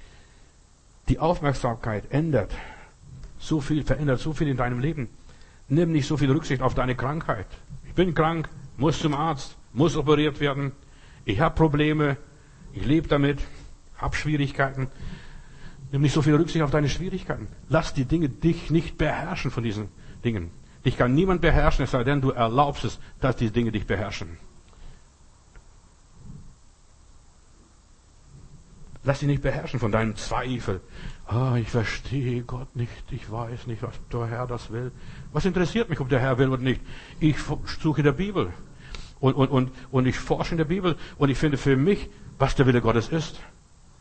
Die Aufmerksamkeit ändert so viel, verändert so viel in deinem Leben. Nimm nicht so viel Rücksicht auf deine Krankheit. Ich bin krank, muss zum Arzt, muss operiert werden. Ich habe Probleme, ich lebe damit, habe Schwierigkeiten. Nimm nicht so viel Rücksicht auf deine Schwierigkeiten. Lass die Dinge dich nicht beherrschen von diesen Dingen. Dich kann niemand beherrschen, es sei denn, du erlaubst es, dass die Dinge dich beherrschen. Lass dich nicht beherrschen von deinem Zweifel. Ah, ich verstehe Gott nicht, ich weiß nicht, was der Herr das will. Was interessiert mich, ob der Herr will oder nicht? Ich suche in der Bibel. Und, und, und, und ich forsche in der Bibel und ich finde für mich, was der Wille Gottes ist.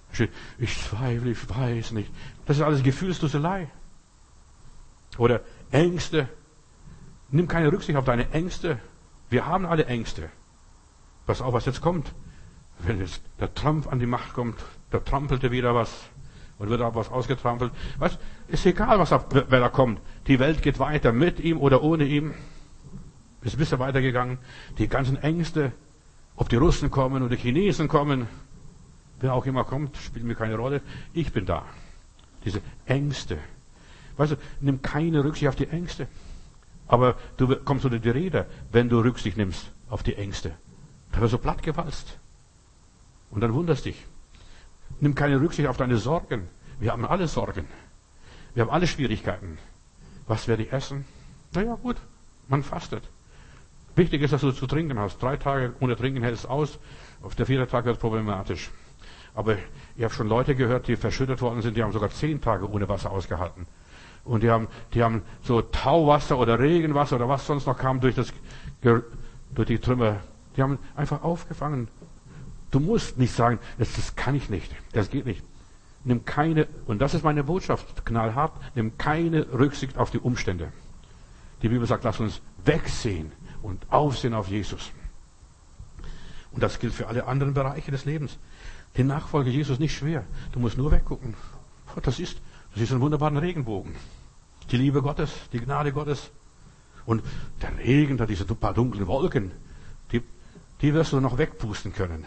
Ich zweifle, ich weiß nicht. Das ist alles Gefühlsduselei. Oder Ängste. Nimm keine Rücksicht auf deine Ängste. Wir haben alle Ängste. Pass auf, was jetzt kommt. Wenn jetzt der Trump an die Macht kommt, da trampelt er wieder was und wird auch was ausgetrampelt. Was? Ist egal, was wer da kommt. Die Welt geht weiter, mit ihm oder ohne ihm. Ist ein bisschen weitergegangen. Die ganzen Ängste, ob die Russen kommen oder die Chinesen kommen, wer auch immer kommt, spielt mir keine Rolle. Ich bin da. Diese Ängste. Weißt du, nimm keine Rücksicht auf die Ängste. Aber du kommst unter die Räder, wenn du Rücksicht nimmst auf die Ängste. Da wirst du plattgewalzt. Und dann wunderst dich. Nimm keine Rücksicht auf deine Sorgen. Wir haben alle Sorgen. Wir haben alle Schwierigkeiten. Was werde ich essen? Naja, gut, man fastet. Wichtig ist, dass du zu trinken hast. Drei Tage ohne Trinken hält es aus. Auf der vierte Tag wird es problematisch. Aber ich habe schon Leute gehört, die verschüttet worden sind, die haben sogar zehn Tage ohne Wasser ausgehalten. Und die haben, die haben so Tauwasser oder Regenwasser oder was sonst noch kam durch das, durch die Trümmer. Die haben einfach aufgefangen. Du musst nicht sagen, das, das kann ich nicht, das geht nicht. Nimm keine, und das ist meine Botschaft, knallhart, nimm keine Rücksicht auf die Umstände. Die Bibel sagt, lass uns wegsehen und aufsehen auf Jesus. Und das gilt für alle anderen Bereiche des Lebens. Die Nachfolge Jesus ist nicht schwer. Du musst nur weggucken. Das ist, das ist ein wunderbarer Regenbogen. Die Liebe Gottes, die Gnade Gottes. Und der Regen, da diese paar dunklen Wolken, die, die wirst du noch wegpusten können.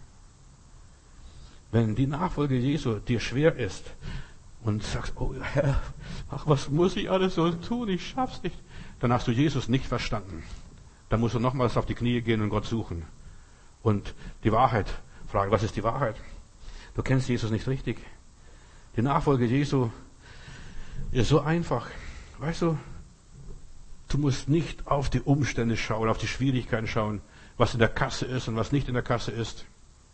Wenn die Nachfolge Jesu dir schwer ist und sagst, oh Herr, ach, was muss ich alles so tun? Ich schaff's nicht. Dann hast du Jesus nicht verstanden. Dann musst du nochmals auf die Knie gehen und Gott suchen. Und die Wahrheit fragen. Was ist die Wahrheit? Du kennst Jesus nicht richtig. Die Nachfolge Jesu ist so einfach. Weißt du, du musst nicht auf die Umstände schauen, auf die Schwierigkeiten schauen, was in der Kasse ist und was nicht in der Kasse ist.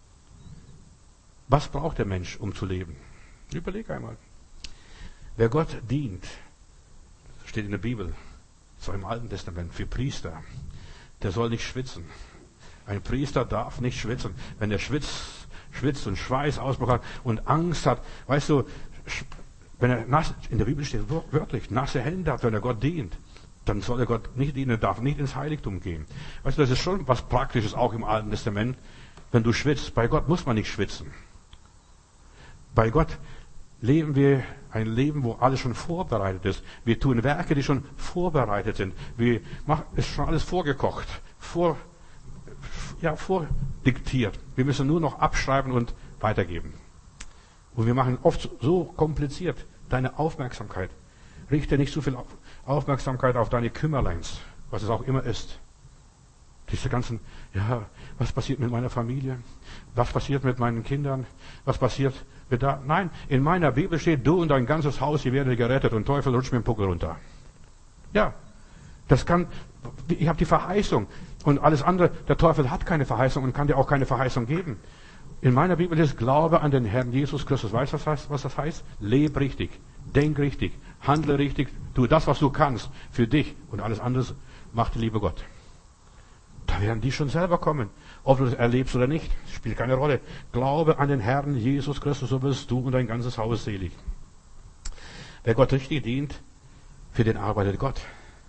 Was braucht der Mensch, um zu leben? Überleg einmal. Wer Gott dient, steht in der Bibel, so im Alten Testament, für Priester, der soll nicht schwitzen. Ein Priester darf nicht schwitzen. Wenn er schwitzt, schwitzt und Schweiß ausbruch hat und Angst hat, weißt du, wenn er nass, in der Bibel steht wörtlich, nasse Hände hat, wenn er Gott dient, dann soll er Gott nicht dienen, er darf nicht ins Heiligtum gehen. Weißt du, das ist schon was Praktisches, auch im Alten Testament. Wenn du schwitzt, bei Gott muss man nicht schwitzen. Bei Gott leben wir ein Leben, wo alles schon vorbereitet ist. Wir tun Werke, die schon vorbereitet sind. Wir machen, es ist schon alles vorgekocht, vor, ja, vordiktiert. Wir müssen nur noch abschreiben und weitergeben. Und wir machen oft so kompliziert deine Aufmerksamkeit. Richte nicht so viel Aufmerksamkeit auf deine Kümmerleins, was es auch immer ist. Diese ganzen, ja, was passiert mit meiner Familie? Was passiert mit meinen Kindern? Was passiert mit da? Nein, in meiner Bibel steht, du und dein ganzes Haus, ihr werdet gerettet und Teufel rutscht mit dem Puckel runter. Ja, das kann, ich habe die Verheißung und alles andere, der Teufel hat keine Verheißung und kann dir auch keine Verheißung geben. In meiner Bibel ist Glaube an den Herrn Jesus Christus. Weißt du, was, heißt, was das heißt? Leb richtig, denk richtig, handle richtig, tu das, was du kannst für dich und alles andere macht die liebe Gott. Da werden die schon selber kommen. Ob du das erlebst oder nicht, spielt keine Rolle. Glaube an den Herrn Jesus Christus, so wirst du und dein ganzes Haus selig. Wer Gott richtig dient, für den arbeitet Gott.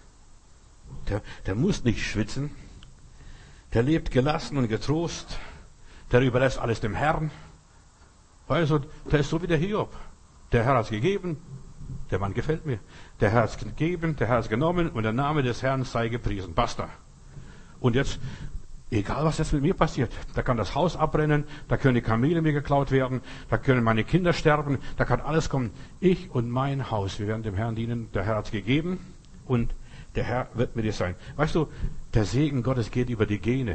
Der, der muss nicht schwitzen. Der lebt gelassen und getrost. Der überlässt alles dem Herrn. Also, der ist so wie der Hiob. Der Herr hat es gegeben, der Mann gefällt mir. Der Herr hat es gegeben, der Herr hat es genommen und der Name des Herrn sei gepriesen. Basta. Und jetzt, egal was jetzt mit mir passiert, da kann das Haus abbrennen, da können die Kamele mir geklaut werden, da können meine Kinder sterben, da kann alles kommen. Ich und mein Haus, wir werden dem Herrn dienen, der Herr hat es gegeben und der Herr wird mit dir sein. Weißt du, der Segen Gottes geht über die Gene.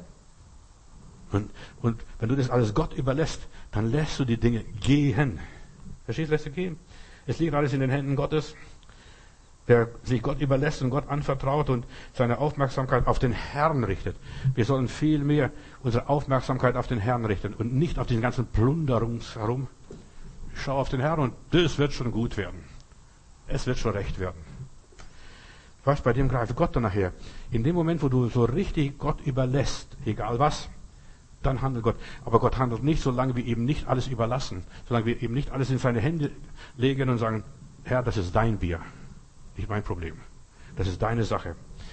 Und, und wenn du das alles Gott überlässt, dann lässt du die Dinge gehen. Verstehst du, lässt du gehen? Es liegt alles in den Händen Gottes. Wer sich Gott überlässt und Gott anvertraut und seine Aufmerksamkeit auf den Herrn richtet. Wir sollen viel mehr unsere Aufmerksamkeit auf den Herrn richten und nicht auf diesen ganzen Plunder herum. Schau auf den Herrn und das wird schon gut werden. Es wird schon recht werden. Was, bei dem greift Gott dann nachher. In dem Moment, wo du so richtig Gott überlässt, egal was, Dann handelt Gott. Aber Gott handelt nicht, solange wir ihm nicht alles überlassen. Solange wir ihm nicht alles in seine Hände legen und sagen, Herr, das ist dein Bier. Nicht mein Problem. Das ist deine Sache.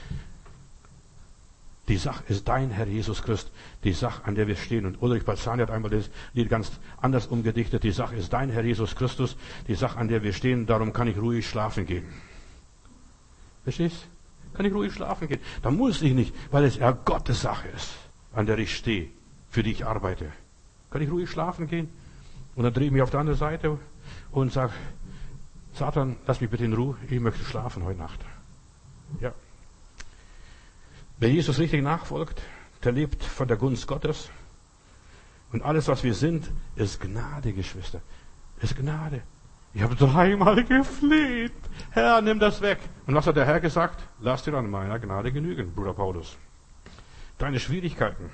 Die Sache ist dein Herr Jesus Christus. Die Sache, an der wir stehen. Und Ulrich Balzani hat einmal das Lied ganz anders umgedichtet. Die Sache ist dein Herr Jesus Christus. Die Sache, an der wir stehen. Darum kann ich ruhig schlafen gehen. Verstehst? Kann ich ruhig schlafen gehen. Da muss ich nicht, weil es ja Gottes Sache ist, an der ich stehe, für die ich arbeite. Kann ich ruhig schlafen gehen? Und dann drehe ich mich auf die andere Seite und sage, Satan, lass mich bitte in Ruhe. Ich möchte schlafen heute Nacht. Ja. Wer Jesus richtig nachfolgt, der lebt von der Gunst Gottes. Und alles, was wir sind, ist Gnade, Geschwister. Ist Gnade. Ich habe dreimal gefleht. Herr, nimm das weg. Und was hat der Herr gesagt? Lass dir an meiner Gnade genügen, Bruder Paulus. Deine Schwierigkeiten.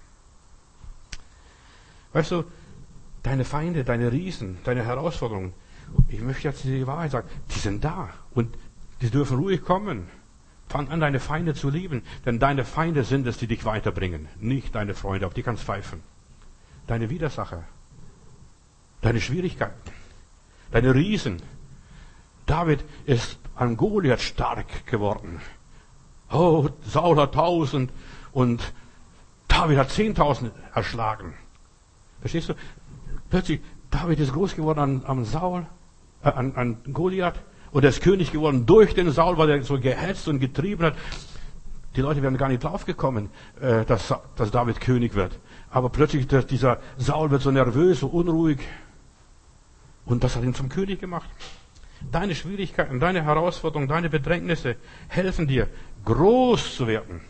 Weißt du, deine Feinde, deine Riesen, deine Herausforderungen, ich möchte jetzt die Wahrheit sagen, die sind da. Und die dürfen ruhig kommen. Fang an, deine Feinde zu lieben, denn deine Feinde sind es, die dich weiterbringen, nicht deine Freunde, auf die kannst pfeifen. Deine Widersacher, deine Schwierigkeiten, deine Riesen. David ist an Goliath stark geworden. Oh, Saul hat tausend und David hat zehntausend erschlagen. Verstehst du? Plötzlich, David ist groß geworden an, an Saul, äh, an, an Goliath. Und er ist König geworden durch den Saul, weil er so gehetzt und getrieben hat. Die Leute wären gar nicht draufgekommen, dass, dass David König wird. Aber plötzlich, dieser Saul wird so nervös, so unruhig. Und das hat ihn zum König gemacht. Deine Schwierigkeiten, deine Herausforderungen, deine Bedrängnisse helfen dir, groß zu werden.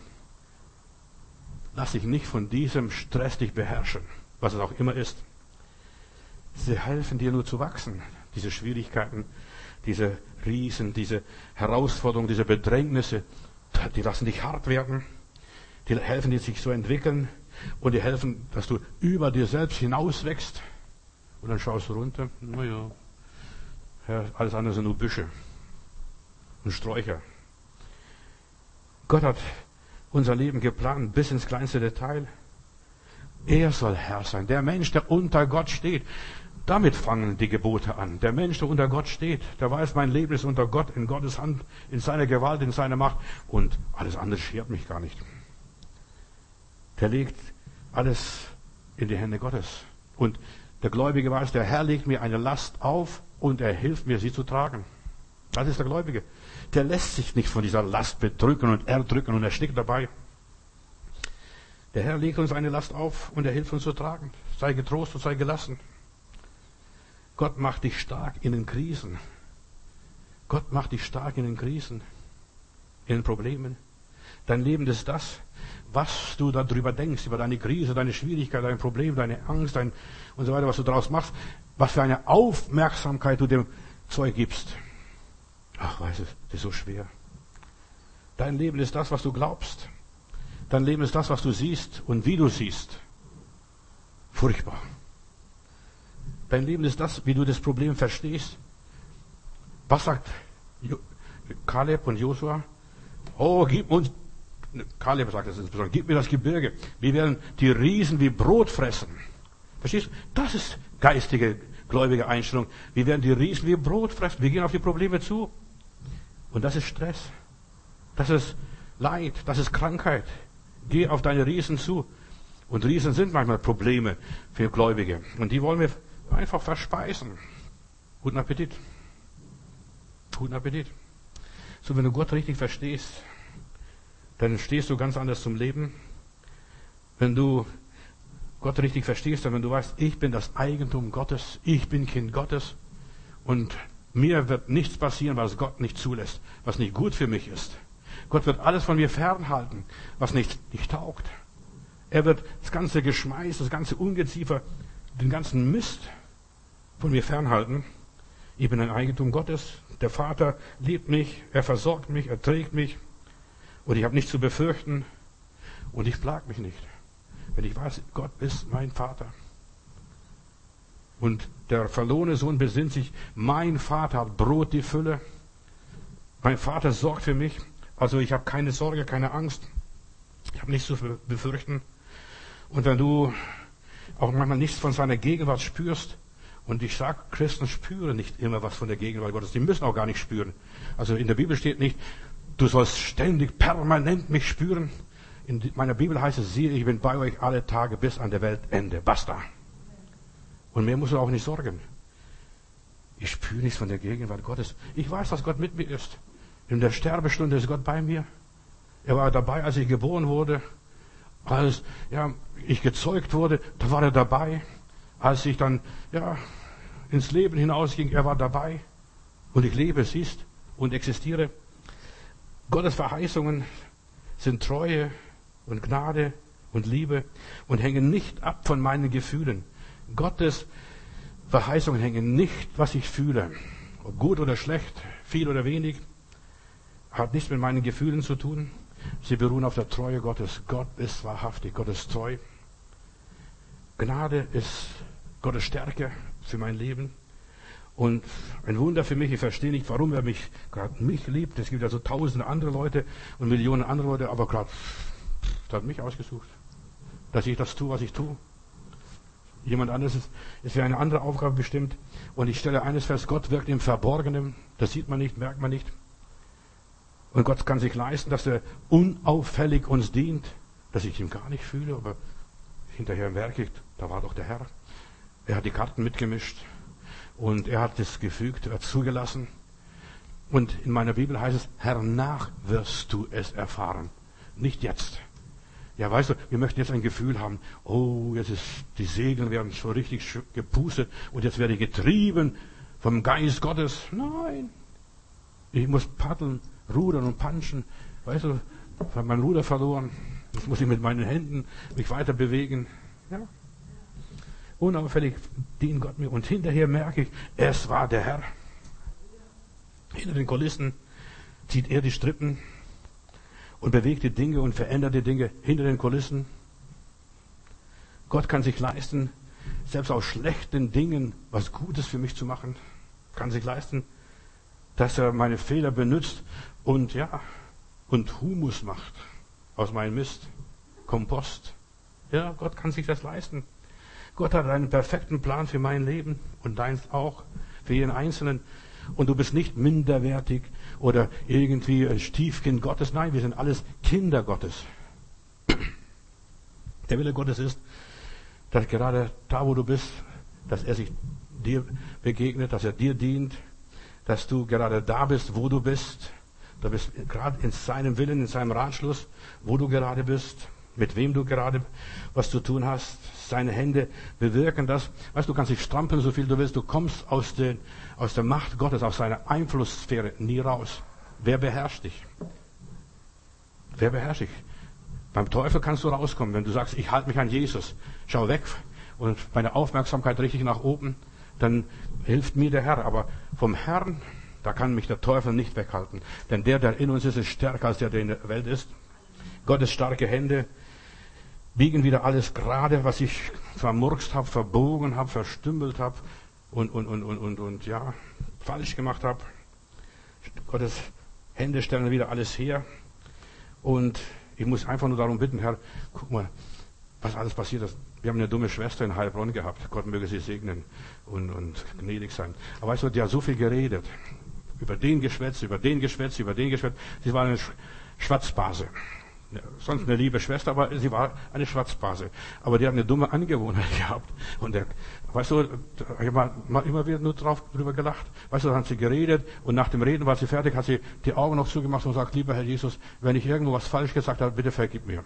Lass dich nicht von diesem Stress dich beherrschen, was es auch immer ist. Sie helfen dir nur zu wachsen, diese Schwierigkeiten, diese Riesen, diese Herausforderungen, diese Bedrängnisse, die lassen dich hart werden, die helfen dir, sich zu entwickeln und die helfen, dass du über dir selbst hinauswächst. Und dann schaust du runter, naja, ja, alles andere sind nur Büsche und Sträucher. Gott hat unser Leben geplant, bis ins kleinste Detail. Er soll Herr sein, der Mensch, der unter Gott steht. Damit fangen die Gebote an. Der Mensch, der unter Gott steht, der weiß, mein Leben ist unter Gott, in Gottes Hand, in seiner Gewalt, in seiner Macht. Und alles andere schert mich gar nicht. Der legt alles in die Hände Gottes. Und der Gläubige weiß, der Herr legt mir eine Last auf und er hilft mir, sie zu tragen. Das ist der Gläubige. Der lässt sich nicht von dieser Last bedrücken und erdrücken und erstickt dabei. Der Herr legt uns eine Last auf und er hilft uns zu tragen. Sei getrost und sei gelassen. Gott macht dich stark in den Krisen. Gott macht dich stark in den Krisen, in den Problemen. Dein Leben ist das, was du darüber denkst, über deine Krise, deine Schwierigkeit, dein Problem, deine Angst, dein und so weiter, was du daraus machst, was für eine Aufmerksamkeit du dem Zeug gibst. Ach, weißt du, das ist so schwer. Dein Leben ist das, was du glaubst. Dein Leben ist das, was du siehst und wie du siehst. Furchtbar. Dein Leben ist das, wie du das Problem verstehst. Was sagt Kaleb und Josua? Oh, gib uns, Kaleb sagt das insbesondere, gib mir das Gebirge. Wir werden die Riesen wie Brot fressen. Verstehst du? Das ist geistige, gläubige Einstellung. Wir werden die Riesen wie Brot fressen. Wir gehen auf die Probleme zu. Und das ist Stress. Das ist Leid. Das ist Krankheit. Geh auf deine Riesen zu. Und Riesen sind manchmal Probleme für Gläubige. Und die wollen wir einfach verspeisen. Guten Appetit. Guten Appetit. So, wenn du Gott richtig verstehst, dann stehst du ganz anders zum Leben. Wenn du Gott richtig verstehst, dann wenn du weißt, ich bin das Eigentum Gottes, ich bin Kind Gottes und mir wird nichts passieren, was Gott nicht zulässt, was nicht gut für mich ist. Gott wird alles von mir fernhalten, was nicht, nicht taugt. Er wird das ganze Geschmeiß, das ganze Ungeziefer, den ganzen Mist von mir fernhalten. Ich bin ein Eigentum Gottes. Der Vater liebt mich, er versorgt mich, er trägt mich. Und ich habe nichts zu befürchten. Und ich plag mich nicht. Wenn ich weiß, Gott ist mein Vater. Und der verlorene Sohn besinnt sich, mein Vater hat Brot die Fülle. Mein Vater sorgt für mich. Also ich habe keine Sorge, keine Angst. Ich habe nichts zu befürchten. Und wenn du auch manchmal nichts von seiner Gegenwart spürst, und ich sage, Christen spüren nicht immer was von der Gegenwart Gottes. Die müssen auch gar nicht spüren. Also in der Bibel steht nicht, du sollst ständig, permanent mich spüren. In meiner Bibel heißt es, siehe, ich bin bei euch alle Tage bis an der Weltende. Basta. Und mehr musst du auch nicht sorgen. Ich spüre nichts von der Gegenwart Gottes. Ich weiß, dass Gott mit mir ist. In der Sterbestunde ist Gott bei mir. Er war dabei, als ich geboren wurde. Als ja, ich gezeugt wurde, da war er dabei. Als ich dann ja, ins Leben hinausging, er war dabei. Und ich lebe, siehst, und existiere. Gottes Verheißungen sind Treue und Gnade und Liebe und hängen nicht ab von meinen Gefühlen. Gottes Verheißungen hängen nicht, was ich fühle. Ob gut oder schlecht, viel oder wenig, hat nichts mit meinen Gefühlen zu tun. Sie beruhen auf der Treue Gottes. Gott ist wahrhaftig, Gott ist treu. Gnade ist Gottes Stärke für mein Leben. Und ein Wunder für mich, ich verstehe nicht, warum er mich, gerade mich liebt. Es gibt ja so tausende andere Leute und Millionen andere Leute, aber gerade, er hat mich ausgesucht, dass ich das tue, was ich tue. Jemand anderes ist, ist für eine andere Aufgabe bestimmt. Und ich stelle eines fest, Gott wirkt im Verborgenen. Das sieht man nicht, merkt man nicht. Und Gott kann sich leisten, dass er unauffällig uns dient, dass ich ihn gar nicht fühle, aber hinterher merke ich, da war doch der Herr. Er hat die Karten mitgemischt und er hat es gefügt, er hat zugelassen. Und in meiner Bibel heißt es, hernach wirst du es erfahren, nicht jetzt. Ja, weißt du, wir möchten jetzt ein Gefühl haben, oh, jetzt ist, die Segel werden so richtig gepustet und jetzt werde ich getrieben vom Geist Gottes. Nein, ich muss paddeln, rudern und panschen. Weißt du, ich habe mein Ruder verloren. Jetzt muss ich mit meinen Händen mich weiter bewegen. Ja. Unauffällig dient Gott mir. Und hinterher merke ich, es war der Herr. Hinter den Kulissen zieht er die Strippen und bewegt die Dinge und verändert die Dinge hinter den Kulissen. Gott kann sich leisten, selbst aus schlechten Dingen was Gutes für mich zu machen. Kann sich leisten, dass er meine Fehler benutzt und ja, und Humus macht aus meinem Mist. Kompost. Ja, Gott kann sich das leisten. Gott hat einen perfekten Plan für mein Leben und deins auch, für jeden Einzelnen. Und du bist nicht minderwertig oder irgendwie ein Stiefkind Gottes. Nein, wir sind alles Kinder Gottes. Der Wille Gottes ist, dass gerade da, wo du bist, dass er sich dir begegnet, dass er dir dient, dass du gerade da bist, wo du bist. Du bist gerade in seinem Willen, in seinem Ratschluss, wo du gerade bist, mit wem du gerade was zu tun hast. Seine Hände bewirken das. Weißt du, du kannst dich strampeln, so viel du willst. Du kommst aus, den, aus der Macht Gottes, aus seiner Einflusssphäre nie raus. Wer beherrscht dich? Wer beherrscht dich? Beim Teufel kannst du rauskommen, wenn du sagst, ich halte mich an Jesus. Schau weg und meine Aufmerksamkeit richte ich nach oben. Dann hilft mir der Herr. Aber vom Herrn, da kann mich der Teufel nicht weghalten. Denn der, der in uns ist, ist stärker als der, der in der Welt ist. Gottes starke Hände biegen wieder alles gerade, was ich vermurkst habe, verbogen habe, verstümmelt habe und, und, und, und, und, und, ja, falsch gemacht habe. Gottes Hände stellen wieder alles her. Und ich muss einfach nur darum bitten, Herr, guck mal, was alles passiert ist. Wir haben eine dumme Schwester in Heilbronn gehabt. Gott möge sie segnen und, und gnädig sein. Aber weißt du, die hat so viel geredet. Über den geschwätzt, über den geschwätzt, über den geschwätzt. Sie war eine Schwatzbase. Sonst eine liebe Schwester, aber sie war eine Schwatzbase. Aber die hat eine dumme Angewohnheit gehabt. Und der, weißt du, ich habe mal immer wieder nur drauf, drüber gelacht. Weißt du, dann hat sie geredet und nach dem Reden war sie fertig, hat sie die Augen noch zugemacht und sagt, lieber Herr Jesus, wenn ich irgendwo was falsch gesagt habe, bitte vergib mir.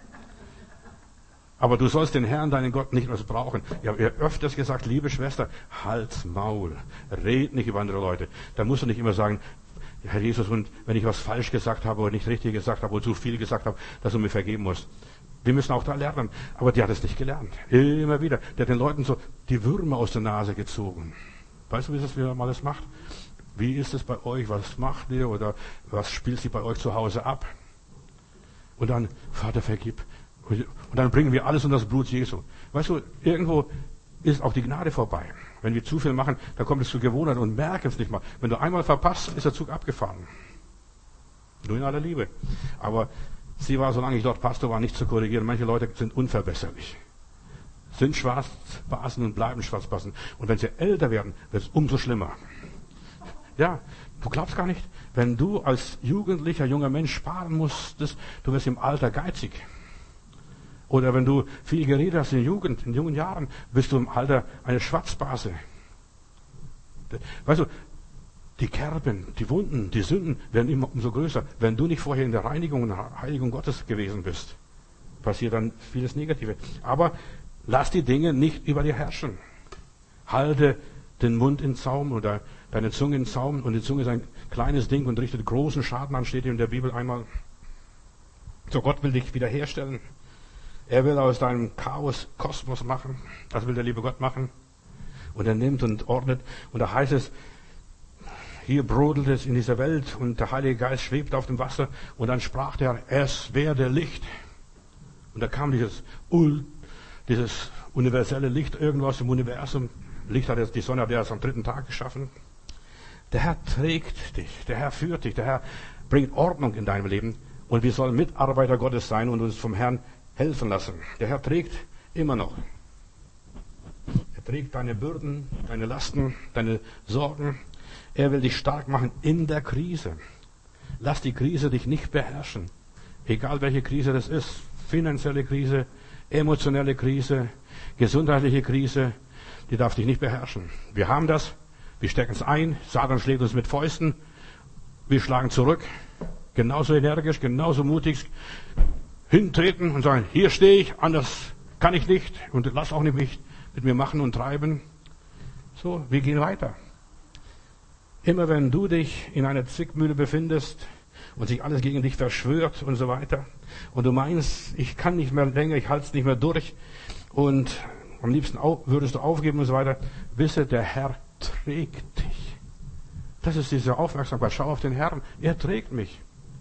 Aber du sollst den Herrn, deinen Gott, nicht missbrauchen. Ich habe ihr öfters gesagt, liebe Schwester, halt's Maul. Red nicht über andere Leute. Da musst du nicht immer sagen, Herr Jesus, und wenn ich was falsch gesagt habe oder nicht richtig gesagt habe oder zu viel gesagt habe, dass du mir vergeben musst. Wir müssen auch da lernen. Aber die hat es nicht gelernt. Immer wieder. Der hat den Leuten so die Würmer aus der Nase gezogen. Weißt du, wie das wieder mal das macht? Wie ist es bei euch? Was macht ihr? Oder was spielt sich bei euch zu Hause ab? Und dann, Vater, vergib. Und dann bringen wir alles unter das Blut Jesu. Weißt du, irgendwo ist auch die Gnade vorbei. Wenn wir zu viel machen, dann kommt es zur Gewohnheit und merken es nicht mal. Wenn du einmal verpasst, ist der Zug abgefahren. Nur in aller Liebe. Aber Sie war, solange ich dort Pastor war, nicht zu korrigieren. Manche Leute sind unverbesserlich. Sind Schwarzbasen und bleiben Schwarzbasen. Und wenn sie älter werden, wird es umso schlimmer. Ja, du glaubst gar nicht, wenn du als jugendlicher, junger Mensch sparen musstest, du wirst im Alter geizig. Oder wenn du viel geredet hast in der Jugend, in jungen Jahren, bist du im Alter eine Schwarzbase. Weißt du, die Kerben, die Wunden, die Sünden werden immer umso größer. Wenn du nicht vorher in der Reinigung und Heiligung Gottes gewesen bist, passiert dann vieles Negative. Aber lass die Dinge nicht über dir herrschen. Halte den Mund in Zaum oder deine Zunge in Zaum. Und die Zunge ist ein kleines Ding und richtet großen Schaden an, steht in der Bibel einmal. So, Gott will dich wiederherstellen. Er will aus deinem Chaos Kosmos machen. Das will der liebe Gott machen. Und er nimmt und ordnet. Und da heißt es, hier brodelt es in dieser Welt und der Heilige Geist schwebt auf dem Wasser. Und dann sprach der, es werde Licht. Und da kam dieses, dieses universelle Licht, irgendwas im Universum. Licht hat jetzt, die Sonne hat erst am dritten Tag geschaffen. Der Herr trägt dich, der Herr führt dich, der Herr bringt Ordnung in deinem Leben. Und wir sollen Mitarbeiter Gottes sein und uns vom Herrn helfen lassen. Der Herr trägt immer noch. Er trägt deine Bürden, deine Lasten, deine Sorgen. Er will dich stark machen in der Krise. Lass die Krise dich nicht beherrschen. Egal welche Krise das ist. Finanzielle Krise, emotionelle Krise, gesundheitliche Krise. Die darf dich nicht beherrschen. Wir haben das. Wir stecken es ein. Satan schlägt uns mit Fäusten. Wir schlagen zurück. Genauso energisch, genauso mutig hintreten und sagen, hier stehe ich, anders kann ich nicht und lass auch nicht mich mit mir machen und treiben. So, wir gehen weiter. Immer wenn du dich in einer Zwickmühle befindest und sich alles gegen dich verschwört und so weiter und du meinst, ich kann nicht mehr länger, ich halte es nicht mehr durch und am liebsten würdest du aufgeben und so weiter, wisse, der Herr trägt dich. Das ist diese Aufmerksamkeit. Schau auf den Herrn. Er trägt mich.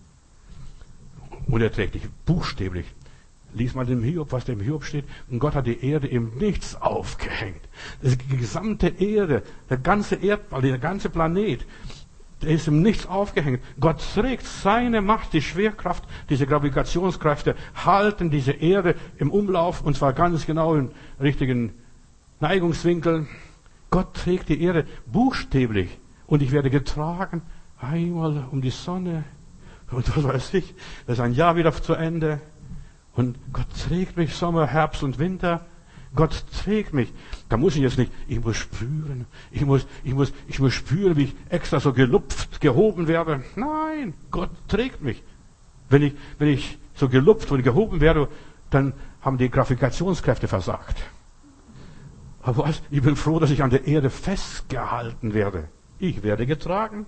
Und er trägt dich buchstäblich. Lies mal dem Hiob, was dem Hiob steht. Und Gott hat die Erde im Nichts aufgehängt. Die gesamte Erde, der ganze Erdball, der ganze Planet, der ist im Nichts aufgehängt. Gott trägt seine Macht, die Schwerkraft, diese Gravitationskräfte halten diese Erde im Umlauf und zwar ganz genau im richtigen Neigungswinkel. Gott trägt die Erde buchstäblich und ich werde getragen einmal um die Sonne und was weiß ich. Das ist ein Jahr wieder zu Ende und Gott trägt mich Sommer, Herbst und Winter. Gott trägt mich. Da muss ich jetzt nicht, ich muss spüren, ich muss, ich muss, ich muss spüren, wie ich extra so gelupft, gehoben werde. Nein, Gott trägt mich. Wenn ich, wenn ich so gelupft und gehoben werde, dann haben die Gravitationskräfte versagt. Aber was? Ich bin froh, dass ich an der Erde festgehalten werde. Ich werde getragen.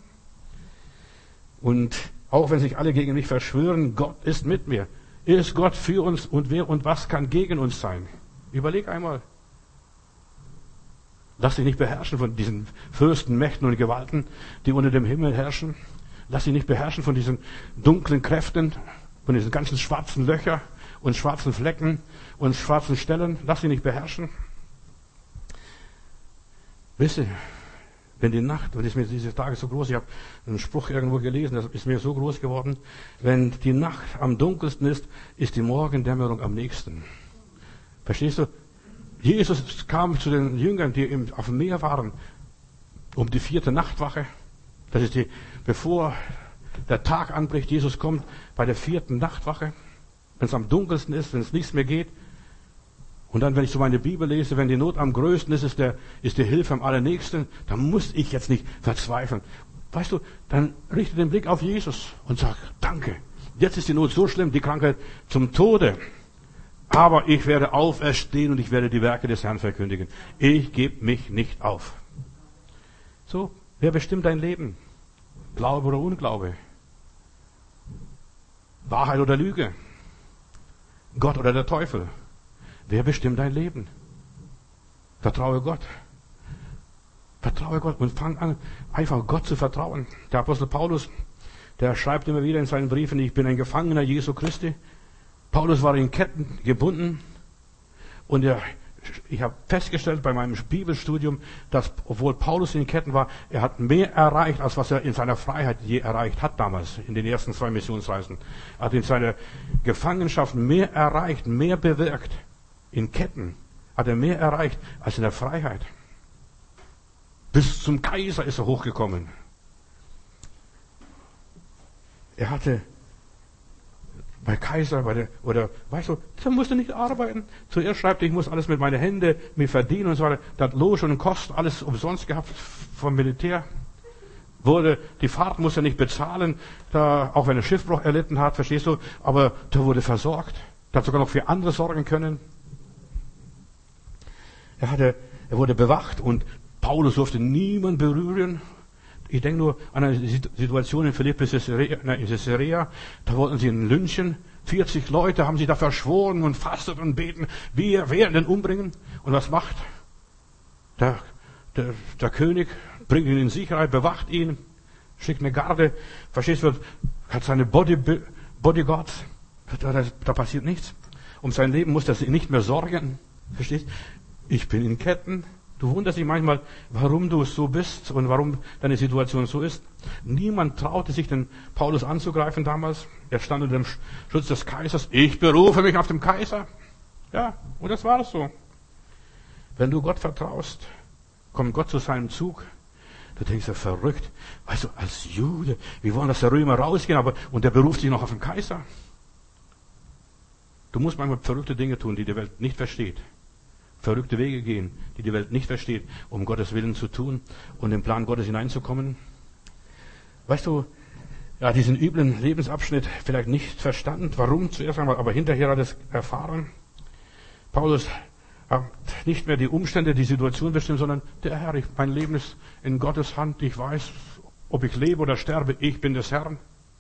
Und auch wenn sich alle gegen mich verschwören, Gott ist mit mir. Ist Gott für uns und wer und was kann gegen uns sein? Überleg einmal. Lass dich nicht beherrschen von diesen Fürsten, Mächten und Gewalten, die unter dem Himmel herrschen. Lass dich nicht beherrschen von diesen dunklen Kräften, von diesen ganzen schwarzen Löchern und schwarzen Flecken und schwarzen Stellen. Lass dich nicht beherrschen. Wisse, wenn die Nacht, und das ist mir diese Tage so groß, ich habe einen Spruch irgendwo gelesen, das ist mir so groß geworden, wenn die Nacht am dunkelsten ist, ist die Morgendämmerung am nächsten. Verstehst du? Jesus kam zu den Jüngern, die auf dem Meer waren, um die vierte Nachtwache. Das ist die, bevor der Tag anbricht, Jesus kommt bei der vierten Nachtwache, wenn es am dunkelsten ist, wenn es nichts mehr geht. Und dann, wenn ich so meine Bibel lese, wenn die Not am größten ist, ist, der, ist die Hilfe am allernächsten, dann muss ich jetzt nicht verzweifeln. Weißt du, dann richte den Blick auf Jesus und sag, danke. Jetzt ist die Not so schlimm, die Krankheit zum Tode. Aber ich werde auferstehen und ich werde die Werke des Herrn verkündigen. Ich gebe mich nicht auf. So, wer bestimmt dein Leben? Glaube oder Unglaube? Wahrheit oder Lüge? Gott oder der Teufel? Wer bestimmt dein Leben? Vertraue Gott. Vertraue Gott und fang an, einfach Gott zu vertrauen. Der Apostel Paulus, der schreibt immer wieder in seinen Briefen, ich bin ein Gefangener Jesu Christi. Paulus war in Ketten gebunden und er ich habe festgestellt bei meinem Bibelstudium, dass, obwohl Paulus in den Ketten war, er hat mehr erreicht, als was er in seiner Freiheit je erreicht hat damals, in den ersten zwei Missionsreisen. Er hat in seiner Gefangenschaft mehr erreicht, mehr bewirkt. In Ketten hat er mehr erreicht als in der Freiheit. Bis zum Kaiser ist er hochgekommen. Er hatte bei Kaiser, bei der, oder, weißt du, der musste nicht arbeiten. Zuerst schreibt er, ich muss alles mit meinen Händen mir verdienen und so weiter. Der hat Lohn und Kosten alles umsonst gehabt vom Militär. Wurde, die Fahrt musste er nicht bezahlen, da, auch wenn er Schiffbruch erlitten hat, verstehst du, aber der wurde versorgt. Der hat sogar noch für andere sorgen können. Er hatte, er wurde bewacht und Paulus durfte niemand berühren. Ich denke nur an eine Situation in Philippi, in Caesarea, da wollten sie ihn lynchen. vierzig Leute haben sich da verschworen und fastet und beten, wir werden ihn umbringen. Und was macht der, der, der König? Bringt ihn in Sicherheit, bewacht ihn, schickt eine Garde, verstehst du, hat seine Body, Bodyguards, da, da passiert nichts. Um sein Leben muss er sich nicht mehr sorgen, verstehst? Ich bin in Ketten. Du wunderst dich manchmal, warum du so bist und warum deine Situation so ist. Niemand traute sich, den Paulus anzugreifen damals. Er stand unter dem Schutz des Kaisers. Ich berufe mich auf den Kaiser. Ja, und das war es so. Wenn du Gott vertraust, kommt Gott zu seinem Zug. Du denkst ja, verrückt. Weißt du, als Jude, wir wollen, dass der Römer rausgehen, aber, und der beruft sich noch auf den Kaiser. Du musst manchmal verrückte Dinge tun, die die Welt nicht versteht. Verrückte Wege gehen, die die Welt nicht versteht, um Gottes Willen zu tun und im Plan Gottes hineinzukommen. Weißt du, ja, diesen üblen Lebensabschnitt vielleicht nicht verstanden. Warum? Zuerst einmal, aber hinterher hat es erfahren. Paulus hat nicht mehr die Umstände, die Situation bestimmt, sondern der Herr, ich, mein Leben ist in Gottes Hand. Ich weiß, ob ich lebe oder sterbe, ich bin des Herrn.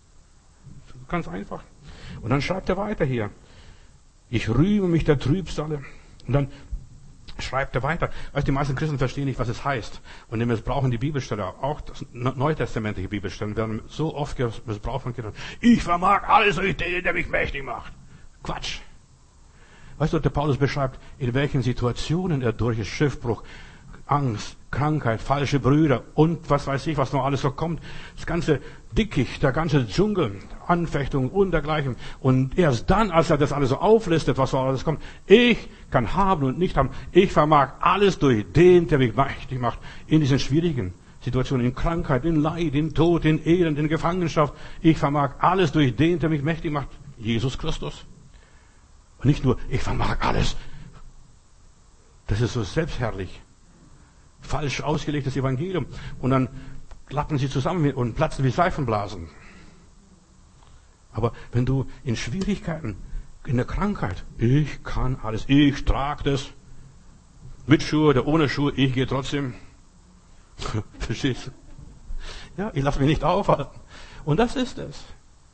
Ganz einfach. Und dann schreibt er weiter hier. Ich rühme mich der Trübsale. Und dann schreibt er weiter. Weißt, die meisten Christen verstehen nicht, was es heißt. Und die missbrauchen die Bibelstelle. Auch das neutestamentliche Bibelstellen werden so oft missbraucht von Kindern. Ich vermag alles durch den, der mich mächtig macht. Quatsch. Weißt du, der Paulus beschreibt, in welchen Situationen er durch Schiffbruch, Angst, Krankheit, falsche Brüder und was weiß ich, was noch alles so kommt. Das ganze Dickicht, der ganze Dschungel, Anfechtung und dergleichen. Und erst dann, als er das alles so auflistet, was so alles kommt, ich kann haben und nicht haben. Ich vermag alles durch den, der mich mächtig macht. In diesen schwierigen Situationen, in Krankheit, in Leid, in Tod, in Elend, in Gefangenschaft. Ich vermag alles durch den, der mich mächtig macht. Jesus Christus. Und nicht nur, ich vermag alles. Das ist so selbstherrlich. Falsch ausgelegtes Evangelium. Und dann klappen sie zusammen und platzen wie Seifenblasen. Aber wenn du in Schwierigkeiten, in der Krankheit, ich kann alles, ich trage das, mit Schuhe oder ohne Schuhe, ich gehe trotzdem. Verstehst du? Ja, ich lasse mich nicht aufhalten. Und das ist es.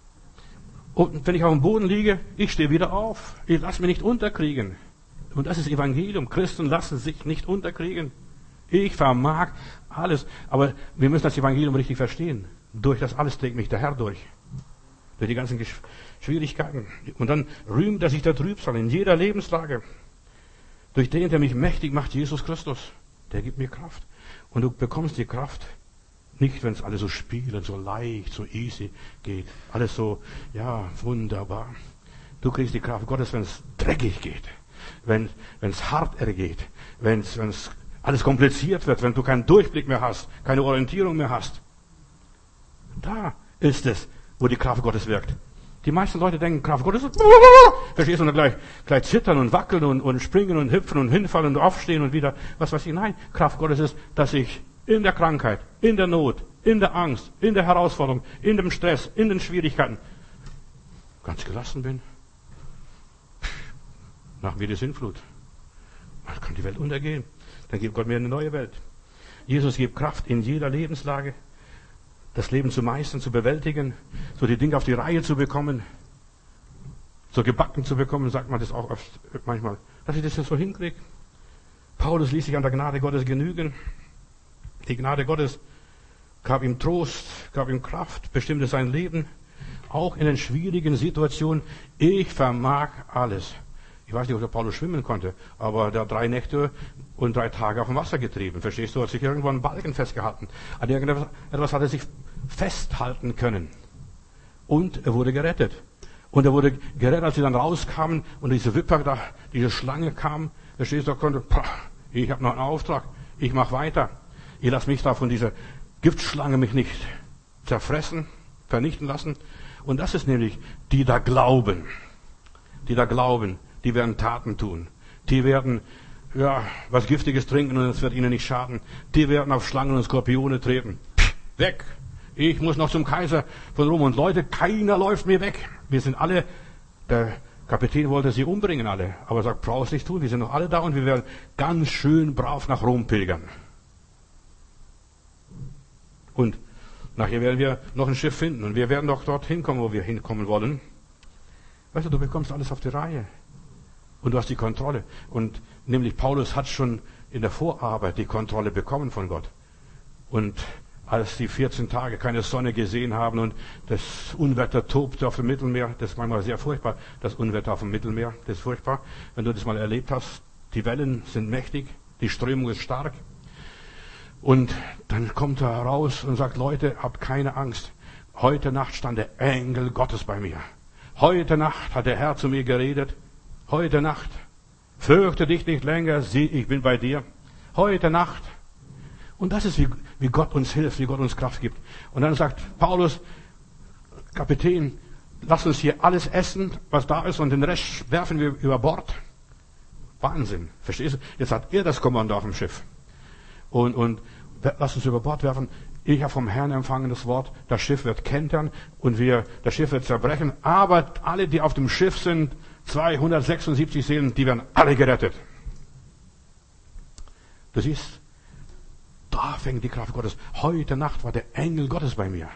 Und wenn ich auf dem Boden liege, ich stehe wieder auf. Ich lasse mich nicht unterkriegen. Und das ist Evangelium. Christen lassen sich nicht unterkriegen. Ich vermag alles. Aber wir müssen das Evangelium richtig verstehen. Durch das alles trägt mich der Herr durch. Durch die ganzen Schwierigkeiten. Und dann rühmt er sich der Trübsal in jeder Lebenslage. Durch den, der mich mächtig macht, Jesus Christus. Der gibt mir Kraft. Und du bekommst die Kraft nicht, wenn es alles so spielend, so leicht, so easy geht. Alles so, ja, wunderbar. Du kriegst die Kraft Gottes, wenn es dreckig geht. Wenn es hart ergeht. Wenn es alles kompliziert wird, wenn du keinen Durchblick mehr hast, keine Orientierung mehr hast. Da ist es, wo die Kraft Gottes wirkt. Die meisten Leute denken, Kraft Gottes ist, verstehst du, und dann gleich, gleich zittern und wackeln und, und springen und hüpfen und hinfallen und aufstehen und wieder, was weiß ich. Nein, Kraft Gottes ist, dass ich in der Krankheit, in der Not, in der Angst, in der Herausforderung, in dem Stress, in den Schwierigkeiten ganz gelassen bin. Nach mir die Sintflut. Dann kann die Welt untergehen. Dann gibt Gott mir eine neue Welt. Jesus gibt Kraft in jeder Lebenslage, das Leben zu meistern, zu bewältigen, so die Dinge auf die Reihe zu bekommen, so gebacken zu bekommen, sagt man das auch oft manchmal, dass ich das jetzt so hinkriege. Paulus ließ sich an der Gnade Gottes genügen. Die Gnade Gottes gab ihm Trost, gab ihm Kraft, bestimmte sein Leben, auch in den schwierigen Situationen. Ich vermag alles. Ich weiß nicht, ob der Paulus schwimmen konnte, aber der hat drei Nächte und drei Tage auf dem Wasser getrieben. Verstehst du? Er hat sich irgendwo an Balken festgehalten. An irgendetwas hat er sich festhalten können. Und er wurde gerettet. Und er wurde gerettet, als sie dann rauskamen und diese Wipper da, diese Schlange kam. Verstehst du? Er konnte, ich habe noch einen Auftrag. Ich mache weiter. Ich lasse mich da von dieser Giftschlange mich nicht zerfressen, vernichten lassen. Und das ist nämlich, die da glauben. Die da glauben. Die werden Taten tun. Die werden, ja, was Giftiges trinken und es wird ihnen nicht schaden. Die werden auf Schlangen und Skorpione treten. Pff, weg! Ich muss noch zum Kaiser von Rom. Und Leute, keiner läuft mir weg. Wir sind alle, der Kapitän wollte sie umbringen alle. Aber er sagt, brauchst nicht tun. Wir sind noch alle da und wir werden ganz schön brav nach Rom pilgern. Und nachher werden wir noch ein Schiff finden. Und wir werden doch dorthin kommen, wo wir hinkommen wollen. Weißt du, du bekommst alles auf die Reihe. Und du hast die Kontrolle. Und nämlich Paulus hat schon in der Vorarbeit die Kontrolle bekommen von Gott. Und als die vierzehn Tage keine Sonne gesehen haben und das Unwetter tobte auf dem Mittelmeer, das ist manchmal sehr furchtbar, das Unwetter auf dem Mittelmeer, das ist furchtbar. Wenn du das mal erlebt hast, die Wellen sind mächtig, die Strömung ist stark. Und dann kommt er raus und sagt, Leute, habt keine Angst. Heute Nacht stand der Engel Gottes bei mir. Heute Nacht hat der Herr zu mir geredet. Heute Nacht, fürchte dich nicht länger, sieh, ich bin bei dir. Heute Nacht. Und das ist, wie, wie Gott uns hilft, wie Gott uns Kraft gibt. Und dann sagt Paulus, Kapitän, lass uns hier alles essen, was da ist, und den Rest werfen wir über Bord. Wahnsinn, verstehst du? Jetzt hat er das Kommando auf dem Schiff. Und, und lass uns über Bord werfen. Ich habe vom Herrn empfangen das Wort, das Schiff wird kentern und wir, das Schiff wird zerbrechen. Aber alle, die auf dem Schiff sind, zweihundertsechsundsiebzig Seelen, die werden alle gerettet. Du siehst, da fängt die Kraft Gottes. Heute Nacht war der Engel Gottes bei mir.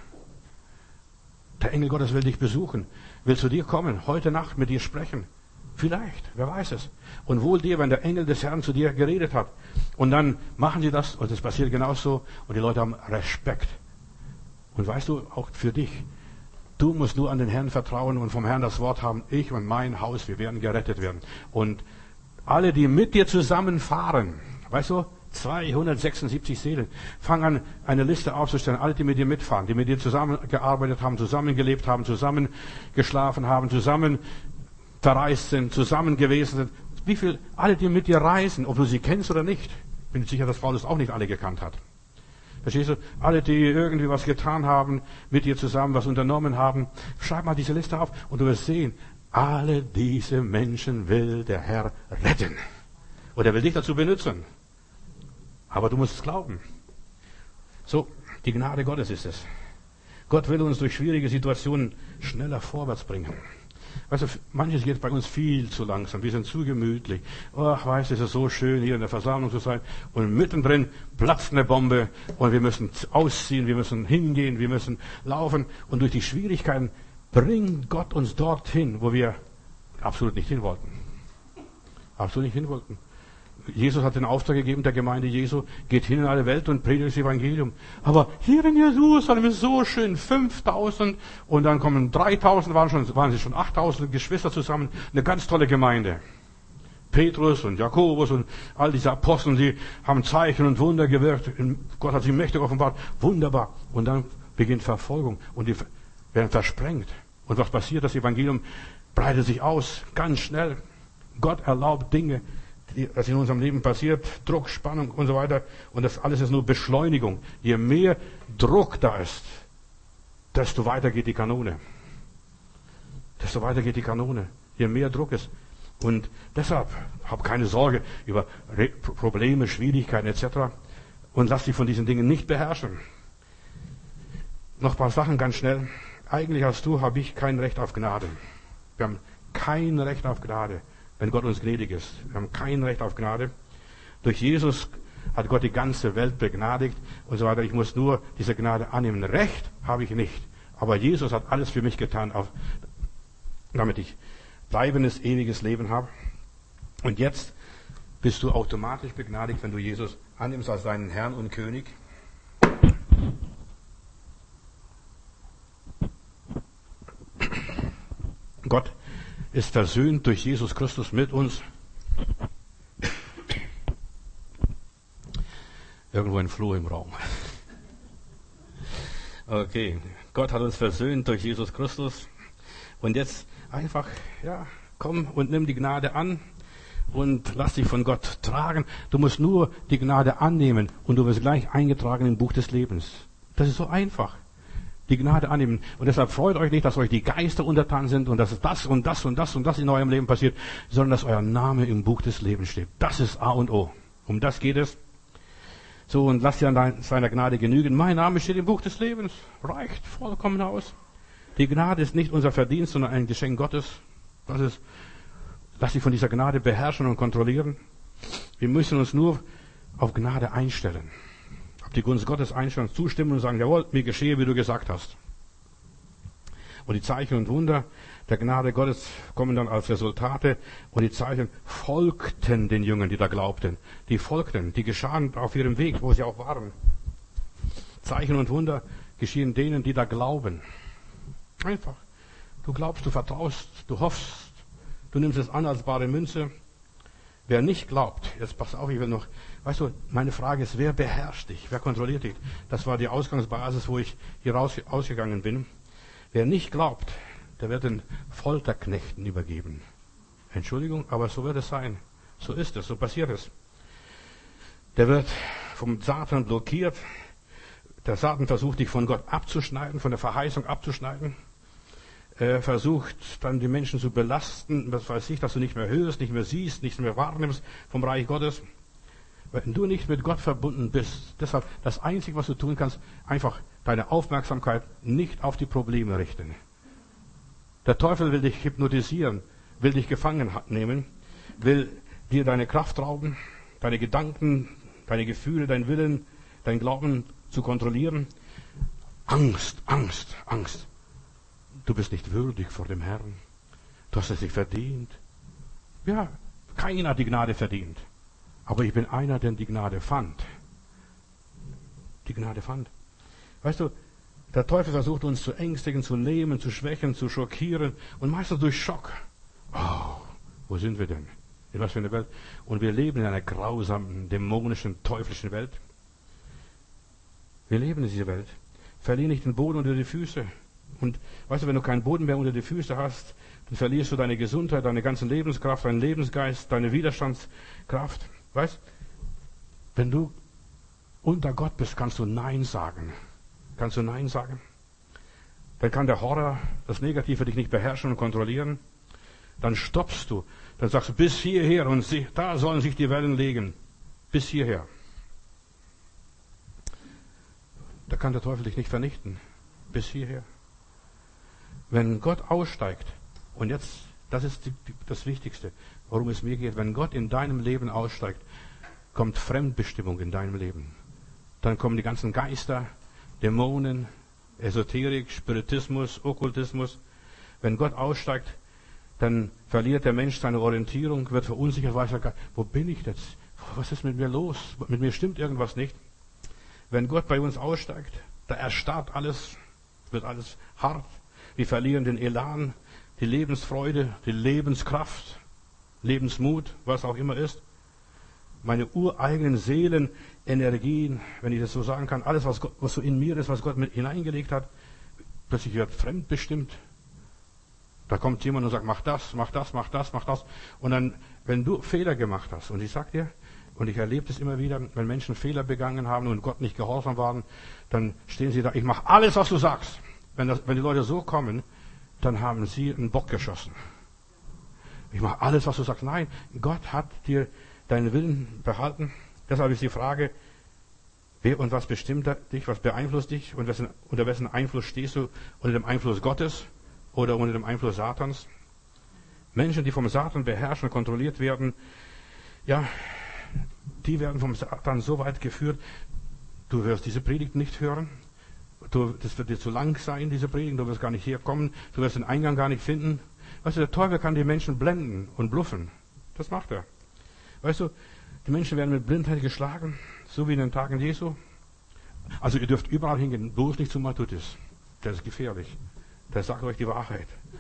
Der Engel Gottes will dich besuchen, will zu dir kommen, heute Nacht mit dir sprechen. Vielleicht, wer weiß es. Und wohl dir, wenn der Engel des Herrn zu dir geredet hat. Und dann machen sie das, und es passiert genauso, und die Leute haben Respekt. Und weißt du, auch für dich, du musst nur an den Herrn vertrauen und vom Herrn das Wort haben, ich und mein Haus, wir werden gerettet werden. Und alle, die mit dir zusammenfahren, weißt du, zweihundertsechsundsiebzig Seelen, fang an, eine Liste aufzustellen, alle, die mit dir mitfahren, die mit dir zusammengearbeitet haben, zusammengelebt haben, zusammen geschlafen haben, zusammen verreist sind, zusammen gewesen sind. Wie viel, alle, die mit dir reisen, ob du sie kennst oder nicht. Bin sicher, dass Paulus auch nicht alle gekannt hat. Verstehst du? Alle, die irgendwie was getan haben, mit dir zusammen was unternommen haben. Schreib mal diese Liste auf und du wirst sehen, alle diese Menschen will der Herr retten. Und er will dich dazu benutzen. Aber du musst es glauben. So, die Gnade Gottes ist es. Gott will uns durch schwierige Situationen schneller vorwärts bringen. Weißt du, manches geht bei uns viel zu langsam. Wir sind zu gemütlich. Ach, weißt du, es ist so schön, hier in der Versammlung zu sein. Und mittendrin platzt eine Bombe und wir müssen ausziehen, wir müssen hingehen, wir müssen laufen. Und durch die Schwierigkeiten bringt Gott uns dorthin, wo wir absolut nicht hin wollten. Absolut nicht hin wollten. Jesus hat den Auftrag gegeben, der Gemeinde Jesu, geht hin in alle Welt und predigt das Evangelium. Aber hier in Jerusalem ist so schön, fünftausend und dann kommen dreitausend, waren schon, waren sie schon achttausend Geschwister zusammen, eine ganz tolle Gemeinde. Petrus und Jakobus und all diese Apostel, die haben Zeichen und Wunder gewirkt. Gott hat sie mächtig offenbart. Wunderbar. Und dann beginnt Verfolgung und die werden versprengt. Und was passiert? Das Evangelium breitet sich aus, ganz schnell. Gott erlaubt Dinge, was in unserem Leben passiert, Druck, Spannung und so weiter. Und das alles ist nur Beschleunigung. Je mehr Druck da ist, desto weiter geht die Kanone. Desto weiter geht die Kanone. Je mehr Druck ist. Und deshalb, hab keine Sorge über Re- Probleme, Schwierigkeiten et cetera. Und lass dich von diesen Dingen nicht beherrschen. Noch ein paar Sachen ganz schnell. Eigentlich hast du, habe ich kein Recht auf Gnade. Wir haben kein Recht auf Gnade, wenn Gott uns gnädig ist. Wir haben kein Recht auf Gnade. Durch Jesus hat Gott die ganze Welt begnadigt und so weiter. Ich muss nur diese Gnade annehmen. Recht habe ich nicht. Aber Jesus hat alles für mich getan, auf, damit ich bleibendes, ewiges Leben habe. Und jetzt bist du automatisch begnadigt, wenn du Jesus annimmst als deinen Herrn und König. Gott ist versöhnt durch Jesus Christus mit uns. Irgendwo ein Floh im Raum. Okay, Gott hat uns versöhnt durch Jesus Christus. Und jetzt einfach, ja, komm und nimm die Gnade an und lass dich von Gott tragen. Du musst nur die Gnade annehmen und du wirst gleich eingetragen im Buch des Lebens. Das ist so einfach. Die Gnade annehmen. Und deshalb freut euch nicht, dass euch die Geister untertan sind und dass das und das und das und das in eurem Leben passiert, sondern dass euer Name im Buch des Lebens steht. Das ist A und O. Um das geht es. So, und lasst dir an seiner Gnade genügen. Mein Name steht im Buch des Lebens. Reicht vollkommen aus. Die Gnade ist nicht unser Verdienst, sondern ein Geschenk Gottes. Das ist, lass dich von dieser Gnade beherrschen und kontrollieren. Wir müssen uns nur auf Gnade einstellen. Die Gunst Gottes einstellen, zustimmen und sagen, jawohl, mir geschehe, wie du gesagt hast. Und die Zeichen und Wunder der Gnade Gottes kommen dann als Resultate und die Zeichen folgten den Jüngern, die da glaubten. Die folgten, die geschahen auf ihrem Weg, wo sie auch waren. Zeichen und Wunder geschehen denen, die da glauben. Einfach. Du glaubst, du vertraust, du hoffst, du nimmst es an als bare Münze. Wer nicht glaubt, jetzt pass auf, ich will noch, weißt du, meine Frage ist, wer beherrscht dich? Wer kontrolliert dich? Das war die Ausgangsbasis, wo ich hier raus, ausgegangen bin. Wer nicht glaubt, der wird den Folterknechten übergeben. Entschuldigung, aber so wird es sein. So ist es, so passiert es. Der wird vom Satan blockiert. Der Satan versucht, dich von Gott abzuschneiden, von der Verheißung abzuschneiden. Er versucht dann die Menschen zu belasten, was weiß ich, dass du nicht mehr hörst, nicht mehr siehst, nicht mehr wahrnimmst vom Reich Gottes. Wenn du nicht mit Gott verbunden bist, deshalb das Einzige, was du tun kannst, einfach deine Aufmerksamkeit nicht auf die Probleme richten. Der Teufel will dich hypnotisieren, will dich gefangen nehmen, will dir deine Kraft rauben, deine Gedanken, deine Gefühle, dein Willen, dein Glauben zu kontrollieren. Angst, Angst, Angst. Du bist nicht würdig vor dem Herrn. Du hast es nicht verdient. Ja, keiner hat die Gnade verdient. Aber ich bin einer, der die Gnade fand. Die Gnade fand. Weißt du, der Teufel versucht uns zu ängstigen, zu lähmen, zu schwächen, zu schockieren. Und meistens durch Schock. Oh, wo sind wir denn? In was für einer Welt? Und wir leben in einer grausamen, dämonischen, teuflischen Welt. Wir leben in dieser Welt. Verlier nicht den Boden unter die Füße. Und weißt du, wenn du keinen Boden mehr unter die Füße hast, dann verlierst du deine Gesundheit, deine ganze Lebenskraft, deinen Lebensgeist, deine Widerstandskraft. Weißt, wenn du unter Gott bist, kannst du Nein sagen. Kannst du Nein sagen? Dann kann der Horror, das Negative dich nicht beherrschen und kontrollieren. Dann stoppst du. Dann sagst du, bis hierher und sie, da sollen sich die Wellen legen. Bis hierher. Da kann der Teufel dich nicht vernichten. Bis hierher. Wenn Gott aussteigt, und jetzt, das ist die, das Wichtigste, worum es mir geht, wenn Gott in deinem Leben aussteigt, kommt Fremdbestimmung in deinem Leben. Dann kommen die ganzen Geister, Dämonen, Esoterik, Spiritismus, Okkultismus. Wenn Gott aussteigt, dann verliert der Mensch seine Orientierung, wird verunsichert, weiß er, wo bin ich jetzt? Was ist mit mir los? Mit mir stimmt irgendwas nicht. Wenn Gott bei uns aussteigt, da erstarrt alles, wird alles hart. Wir verlieren den Elan, die Lebensfreude, die Lebenskraft, Lebensmut, was auch immer ist. Meine ureigenen Seelenenergien, wenn ich das so sagen kann, alles, was, Gott, was so in mir ist, was Gott mit hineingelegt hat, plötzlich wird fremdbestimmt. Da kommt jemand und sagt, mach das, mach das, mach das, mach das. Und dann, wenn du Fehler gemacht hast, und ich sag dir, und ich erlebe das immer wieder, wenn Menschen Fehler begangen haben und Gott nicht gehorsam waren, dann stehen sie da, ich mache alles, was du sagst. Wenn, das, wenn die Leute so kommen, dann haben sie einen Bock geschossen. Ich mache alles, was du sagst. Nein, Gott hat dir deinen Willen behalten. Deshalb ist die Frage, wer und was bestimmt dich, was beeinflusst dich und wessen, unter wessen Einfluss stehst du? Unter dem Einfluss Gottes oder unter dem Einfluss Satans? Menschen, die vom Satan beherrscht und kontrolliert werden, ja, die werden vom Satan so weit geführt, du wirst diese Predigt nicht hören. Du, das wird dir zu lang sein, diese Predigt, du wirst gar nicht herkommen, du wirst den Eingang gar nicht finden. Weißt du, der Teufel kann die Menschen blenden und bluffen. Das macht er. Weißt du, die Menschen werden mit Blindheit geschlagen, so wie in den Tagen Jesu. Also ihr dürft überall hingehen, bloß nicht zu Matthäus. Der ist gefährlich. Der sagt euch die Wahrheit.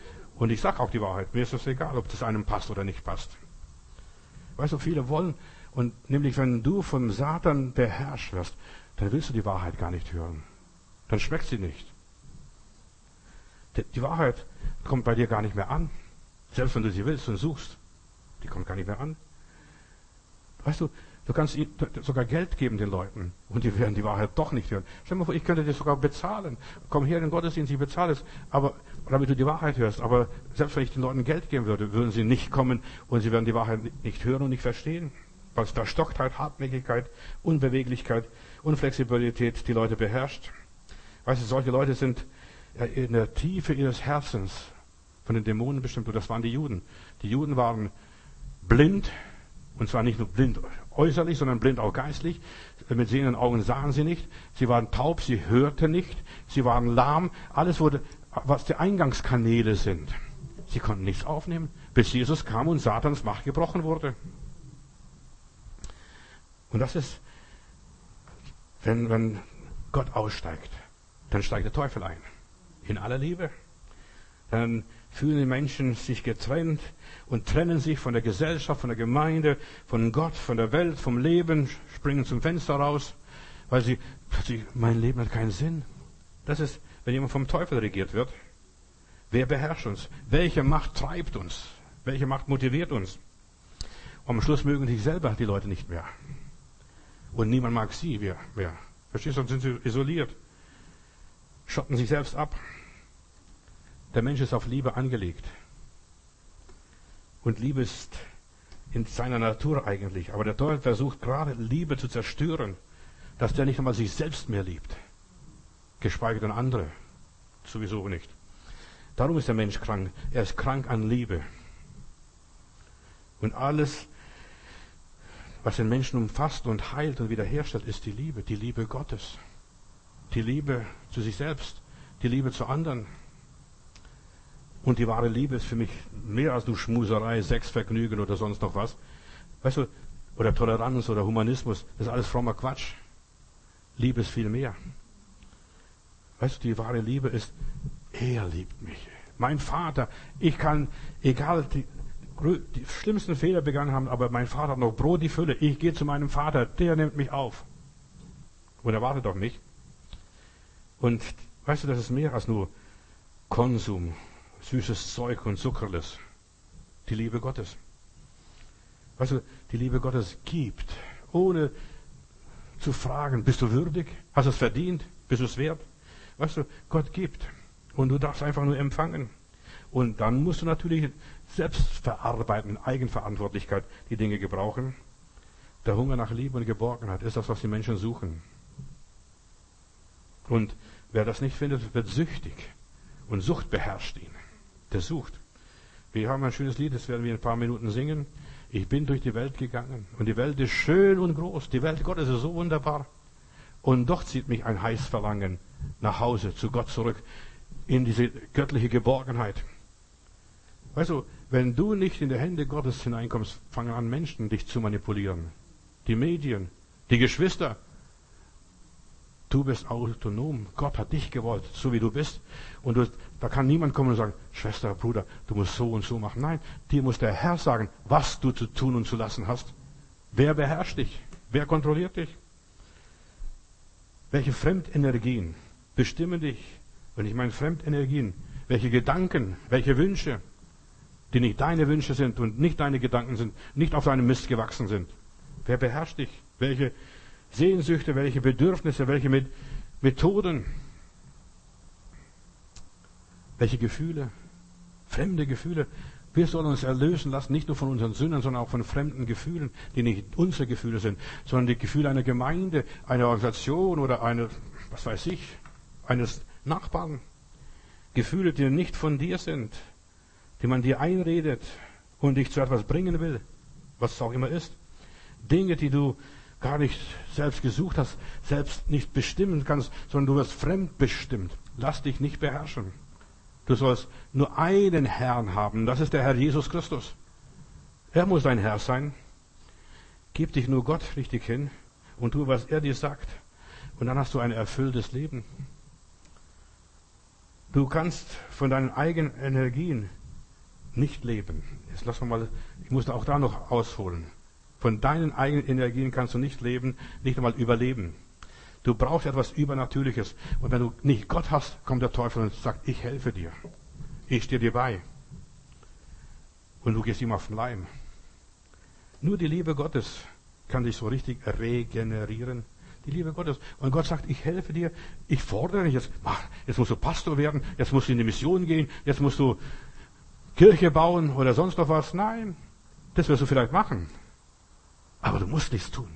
Und ich sage auch die Wahrheit. Mir ist es egal, ob das einem passt oder nicht passt. Weißt du, viele wollen, und nämlich wenn du vom Satan beherrscht wirst, dann willst du die Wahrheit gar nicht hören. Dann schmeckt sie nicht. Die, die Wahrheit kommt bei dir gar nicht mehr an. Selbst wenn du sie willst und suchst, die kommt gar nicht mehr an. Weißt du, du kannst sogar Geld geben den Leuten und die werden die Wahrheit doch nicht hören. Stell dir mal vor, ich könnte dir sogar bezahlen. Komm her in den Gottesdienst, ich bezahle es, aber, damit du die Wahrheit hörst. Aber selbst wenn ich den Leuten Geld geben würde, würden sie nicht kommen und sie werden die Wahrheit nicht hören und nicht verstehen. Weil es Verstocktheit, Hartnäckigkeit, Unbeweglichkeit, Unflexibilität die Leute beherrscht. Weißt du, solche Leute sind in der Tiefe ihres Herzens von den Dämonen bestimmt. Und das waren die Juden. Die Juden waren blind, und zwar nicht nur blind äußerlich, sondern blind auch geistlich. Mit sehenden Augen sahen sie nicht. Sie waren taub, sie hörten nicht. Sie waren lahm. Alles wurde, was die Eingangskanäle sind. Sie konnten nichts aufnehmen, bis Jesus kam und Satans Macht gebrochen wurde. Und das ist, wenn, wenn Gott aussteigt, dann steigt der Teufel ein. In aller Liebe. Dann fühlen die Menschen sich getrennt und trennen sich von der Gesellschaft, von der Gemeinde, von Gott, von der Welt, vom Leben, springen zum Fenster raus, weil sie plötzlich, mein Leben hat keinen Sinn. Das ist, wenn jemand vom Teufel regiert wird. Wer beherrscht uns? Welche Macht treibt uns? Welche Macht motiviert uns? Und am Schluss mögen sich selber die Leute nicht mehr. Und niemand mag sie mehr. Verstehst du? Dann sind sie isoliert. Schotten sich selbst ab. Der Mensch ist auf Liebe angelegt. Und Liebe ist in seiner Natur eigentlich. Aber der Teufel versucht gerade Liebe zu zerstören, dass der nicht einmal sich selbst mehr liebt. Geschweige denn andere. Sowieso nicht. Darum ist der Mensch krank. Er ist krank an Liebe. Und alles, was den Menschen umfasst und heilt und wiederherstellt, ist die Liebe. Die Liebe Gottes. Die Liebe zu sich selbst. Die Liebe zu anderen. Und die wahre Liebe ist für mich mehr als nur Schmuserei, Sexvergnügen oder sonst noch was. Weißt du, oder Toleranz oder Humanismus, das ist alles frommer Quatsch. Liebe ist viel mehr. Weißt du, die wahre Liebe ist, er liebt mich. Mein Vater, ich kann, egal, die, die schlimmsten Fehler begangen haben, aber mein Vater hat noch Brot die Fülle. Ich gehe zu meinem Vater, der nimmt mich auf. Und er wartet auf mich. Und weißt du, das ist mehr als nur Konsum. Süßes Zeug und Zuckerles. Die Liebe Gottes. Weißt du, die Liebe Gottes gibt, ohne zu fragen, bist du würdig? Hast du es verdient? Bist du es wert? Weißt du, Gott gibt. Und du darfst einfach nur empfangen. Und dann musst du natürlich selbst verarbeiten, in Eigenverantwortlichkeit die Dinge gebrauchen. Der Hunger nach Liebe und Geborgenheit ist das, was die Menschen suchen. Und wer das nicht findet, wird süchtig. Und Sucht beherrscht ihn. Der sucht. Wir haben ein schönes Lied, das werden wir in ein paar Minuten singen. Ich bin durch die Welt gegangen und die Welt ist schön und groß. Die Welt Gottes ist so wunderbar. Und doch zieht mich ein heißes Verlangen nach Hause, zu Gott zurück, in diese göttliche Geborgenheit. Weißt du, wenn du nicht in die Hände Gottes hineinkommst, fangen an Menschen dich zu manipulieren. Die Medien, die Geschwister. Du bist autonom. Gott hat dich gewollt, so wie du bist. Und du, da kann niemand kommen und sagen, Schwester, Bruder, du musst so und so machen. Nein, dir muss der Herr sagen, was du zu tun und zu lassen hast. Wer beherrscht dich? Wer kontrolliert dich? Welche Fremdenergien bestimmen dich? Und ich meine Fremdenergien. Welche Gedanken, welche Wünsche, die nicht deine Wünsche sind und nicht deine Gedanken sind, nicht auf deinem Mist gewachsen sind. Wer beherrscht dich? Welche Sehnsüchte, welche Bedürfnisse, welche Methoden, welche Gefühle, fremde Gefühle. Wir sollen uns erlösen lassen, nicht nur von unseren Sünden, sondern auch von fremden Gefühlen, die nicht unsere Gefühle sind, sondern die Gefühle einer Gemeinde, einer Organisation oder einer, was weiß ich, eines Nachbarn. Gefühle, die nicht von dir sind, die man dir einredet und dich zu etwas bringen will, was es auch immer ist. Dinge, die du gar nicht selbst gesucht hast, selbst nicht bestimmen kannst, sondern du wirst fremdbestimmt. Lass dich nicht beherrschen. Du sollst nur einen Herrn haben, das ist der Herr Jesus Christus. Er muss dein Herr sein. Gib dich nur Gott richtig hin und tu, was er dir sagt. Und dann hast du ein erfülltes Leben. Du kannst von deinen eigenen Energien nicht leben. Jetzt lass mal, ich muss auch da noch ausholen. Von deinen eigenen Energien kannst du nicht leben, nicht einmal überleben. Du brauchst etwas Übernatürliches. Und wenn du nicht Gott hast, kommt der Teufel und sagt, ich helfe dir. Ich stehe dir bei. Und du gehst ihm auf den Leim. Nur die Liebe Gottes kann dich so richtig regenerieren. Die Liebe Gottes. Und Gott sagt, ich helfe dir. Ich fordere dich jetzt. Jetzt musst du Pastor werden. Jetzt musst du in die Mission gehen. Jetzt musst du Kirche bauen oder sonst noch was. Nein, das wirst du vielleicht machen. Aber du musst nichts tun.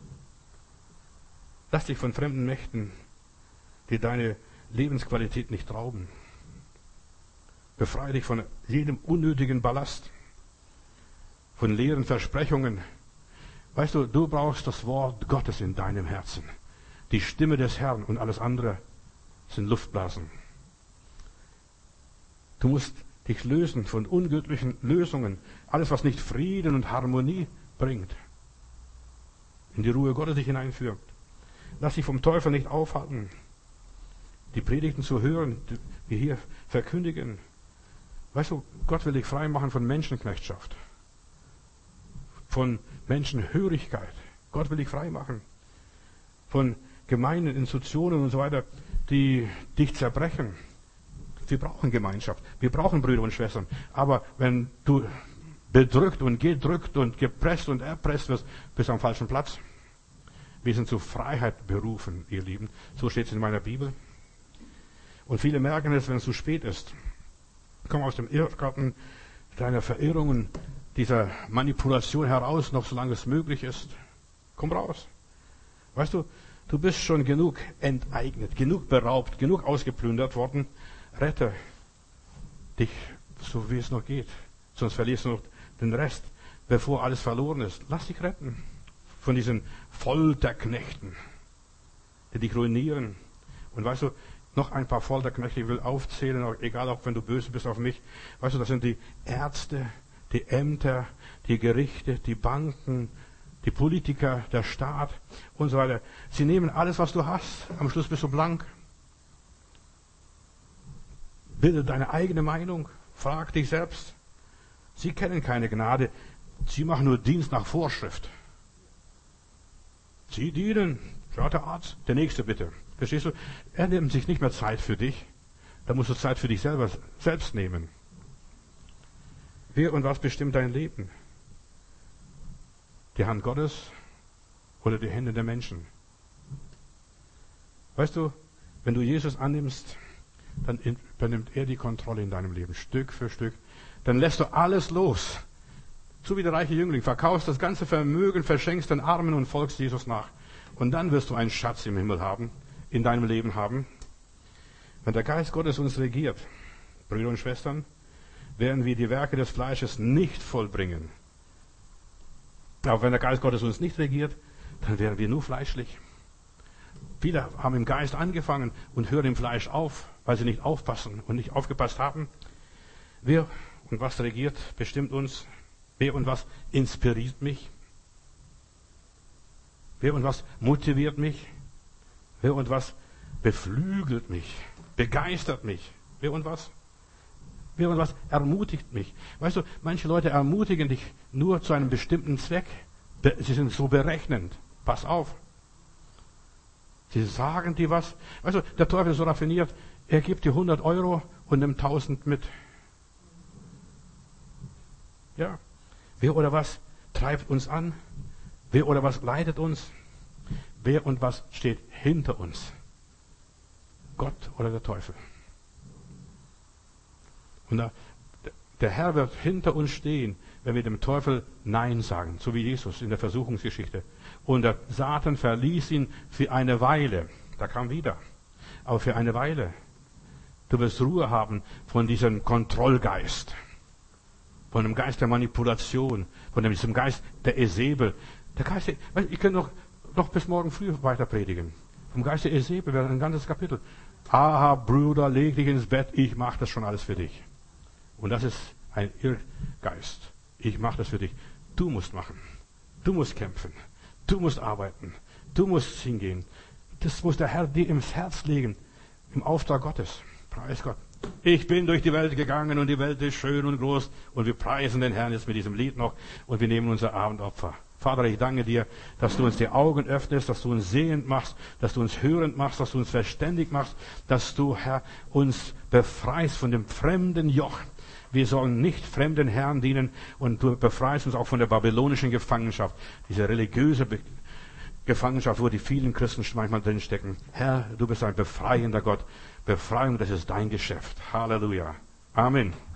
Lass dich von fremden Mächten, die deine Lebensqualität nicht rauben. Befreie dich von jedem unnötigen Ballast, von leeren Versprechungen. Weißt du, du brauchst das Wort Gottes in deinem Herzen. Die Stimme des Herrn und alles andere sind Luftblasen. Du musst dich lösen von ungöttlichen Lösungen. Alles, was nicht Frieden und Harmonie bringt. In die Ruhe Gottes dich hineinführt. Lass dich vom Teufel nicht aufhalten. Die Predigten zu hören, die wir hier verkündigen. Weißt du, Gott will dich frei machen von Menschenknechtschaft. Von Menschenhörigkeit. Gott will dich frei machen. Von gemeinen Institutionen und so weiter, die dich zerbrechen. Wir brauchen Gemeinschaft. Wir brauchen Brüder und Schwestern. Aber wenn du bedrückt und gedrückt und gepresst und erpresst wirst, bist du am falschen Platz. Wir sind zur Freiheit berufen, ihr Lieben. So steht es in meiner Bibel. Und viele merken es, wenn es zu spät ist. Komm aus dem Irrgarten deiner Verirrungen, dieser Manipulation heraus, noch solange es möglich ist. Komm raus. Weißt du, du bist schon genug enteignet, genug beraubt, genug ausgeplündert worden. Rette dich, so wie es noch geht. Sonst verlierst du noch den Rest, bevor alles verloren ist. Lass dich retten von diesen Folterknechten, die dich ruinieren. Und weißt du, noch ein paar Folterknechte, ich will aufzählen, egal auch wenn du böse bist auf mich. Weißt du, das sind die Ärzte, die Ämter, die Gerichte, die Banken, die Politiker, der Staat und so weiter. Sie nehmen alles, was du hast. Am Schluss bist du blank. Bilde deine eigene Meinung. Frag dich selbst. Sie kennen keine Gnade. Sie machen nur Dienst nach Vorschrift. Sie dienen. Schaut der Arzt. Der Nächste bitte. Verstehst du? Er nimmt sich nicht mehr Zeit für dich. Da musst du Zeit für dich selber selbst nehmen. Wer und was bestimmt dein Leben? Die Hand Gottes oder die Hände der Menschen? Weißt du, wenn du Jesus annimmst, dann übernimmt er die Kontrolle in deinem Leben, Stück für Stück. Dann lässt du alles los. So wie der reiche Jüngling, verkaufst das ganze Vermögen, verschenkst den Armen und folgst Jesus nach. Und dann wirst du einen Schatz im Himmel haben, in deinem Leben haben. Wenn der Geist Gottes uns regiert, Brüder und Schwestern, werden wir die Werke des Fleisches nicht vollbringen. Aber wenn der Geist Gottes uns nicht regiert, dann wären wir nur fleischlich. Viele haben im Geist angefangen und hören im Fleisch auf, weil sie nicht aufpassen und nicht aufgepasst haben. Wer und was regiert, bestimmt uns. Wer und was inspiriert mich? Wer und was motiviert mich? Wer und was beflügelt mich? Begeistert mich? Wer und was? Wer und was ermutigt mich? Weißt du, manche Leute ermutigen dich nur zu einem bestimmten Zweck. Sie sind so berechnend. Pass auf. Sie sagen dir was. Weißt du, der Teufel ist so raffiniert. Er gibt dir hundert Euro und nimmt tausend mit. Ja. Wer oder was treibt uns an? Wer oder was leitet uns? Wer und was steht hinter uns? Gott oder der Teufel? Und da, der Herr wird hinter uns stehen, wenn wir dem Teufel Nein sagen, so wie Jesus in der Versuchungsgeschichte. Und der Satan verließ ihn für eine Weile. Da kam wieder. Aber für eine Weile. Du wirst Ruhe haben von diesem Kontrollgeist. Von dem Geist der Manipulation. Von diesem Geist der Esebel. Der Geist der, ich könnte noch, noch bis morgen früh weiter predigen. Vom Geist der Esebel wäre ein ganzes Kapitel. Aha, Bruder, leg dich ins Bett, ich mache das schon alles für dich. Und das ist ein Irrgeist. Ich mache das für dich. Du musst machen. Du musst kämpfen. Du musst arbeiten. Du musst hingehen. Das muss der Herr dir ins Herz legen. Im Auftrag Gottes. Preis Gott. Ich bin durch die Welt gegangen und die Welt ist schön und groß und wir preisen den Herrn jetzt mit diesem Lied noch und wir nehmen unser Abendopfer. Vater, ich danke dir, dass du uns die Augen öffnest, dass du uns sehend machst, dass du uns hörend machst, dass du uns verständig machst, dass du, Herr, uns befreist von dem fremden Joch. Wir sollen nicht fremden Herren dienen und du befreist uns auch von der babylonischen Gefangenschaft, diese religiöse Be- Gefangenschaft, wo die vielen Christen manchmal drinstecken. Herr, du bist ein befreiender Gott. Befreiung, das ist dein Geschäft. Halleluja. Amen.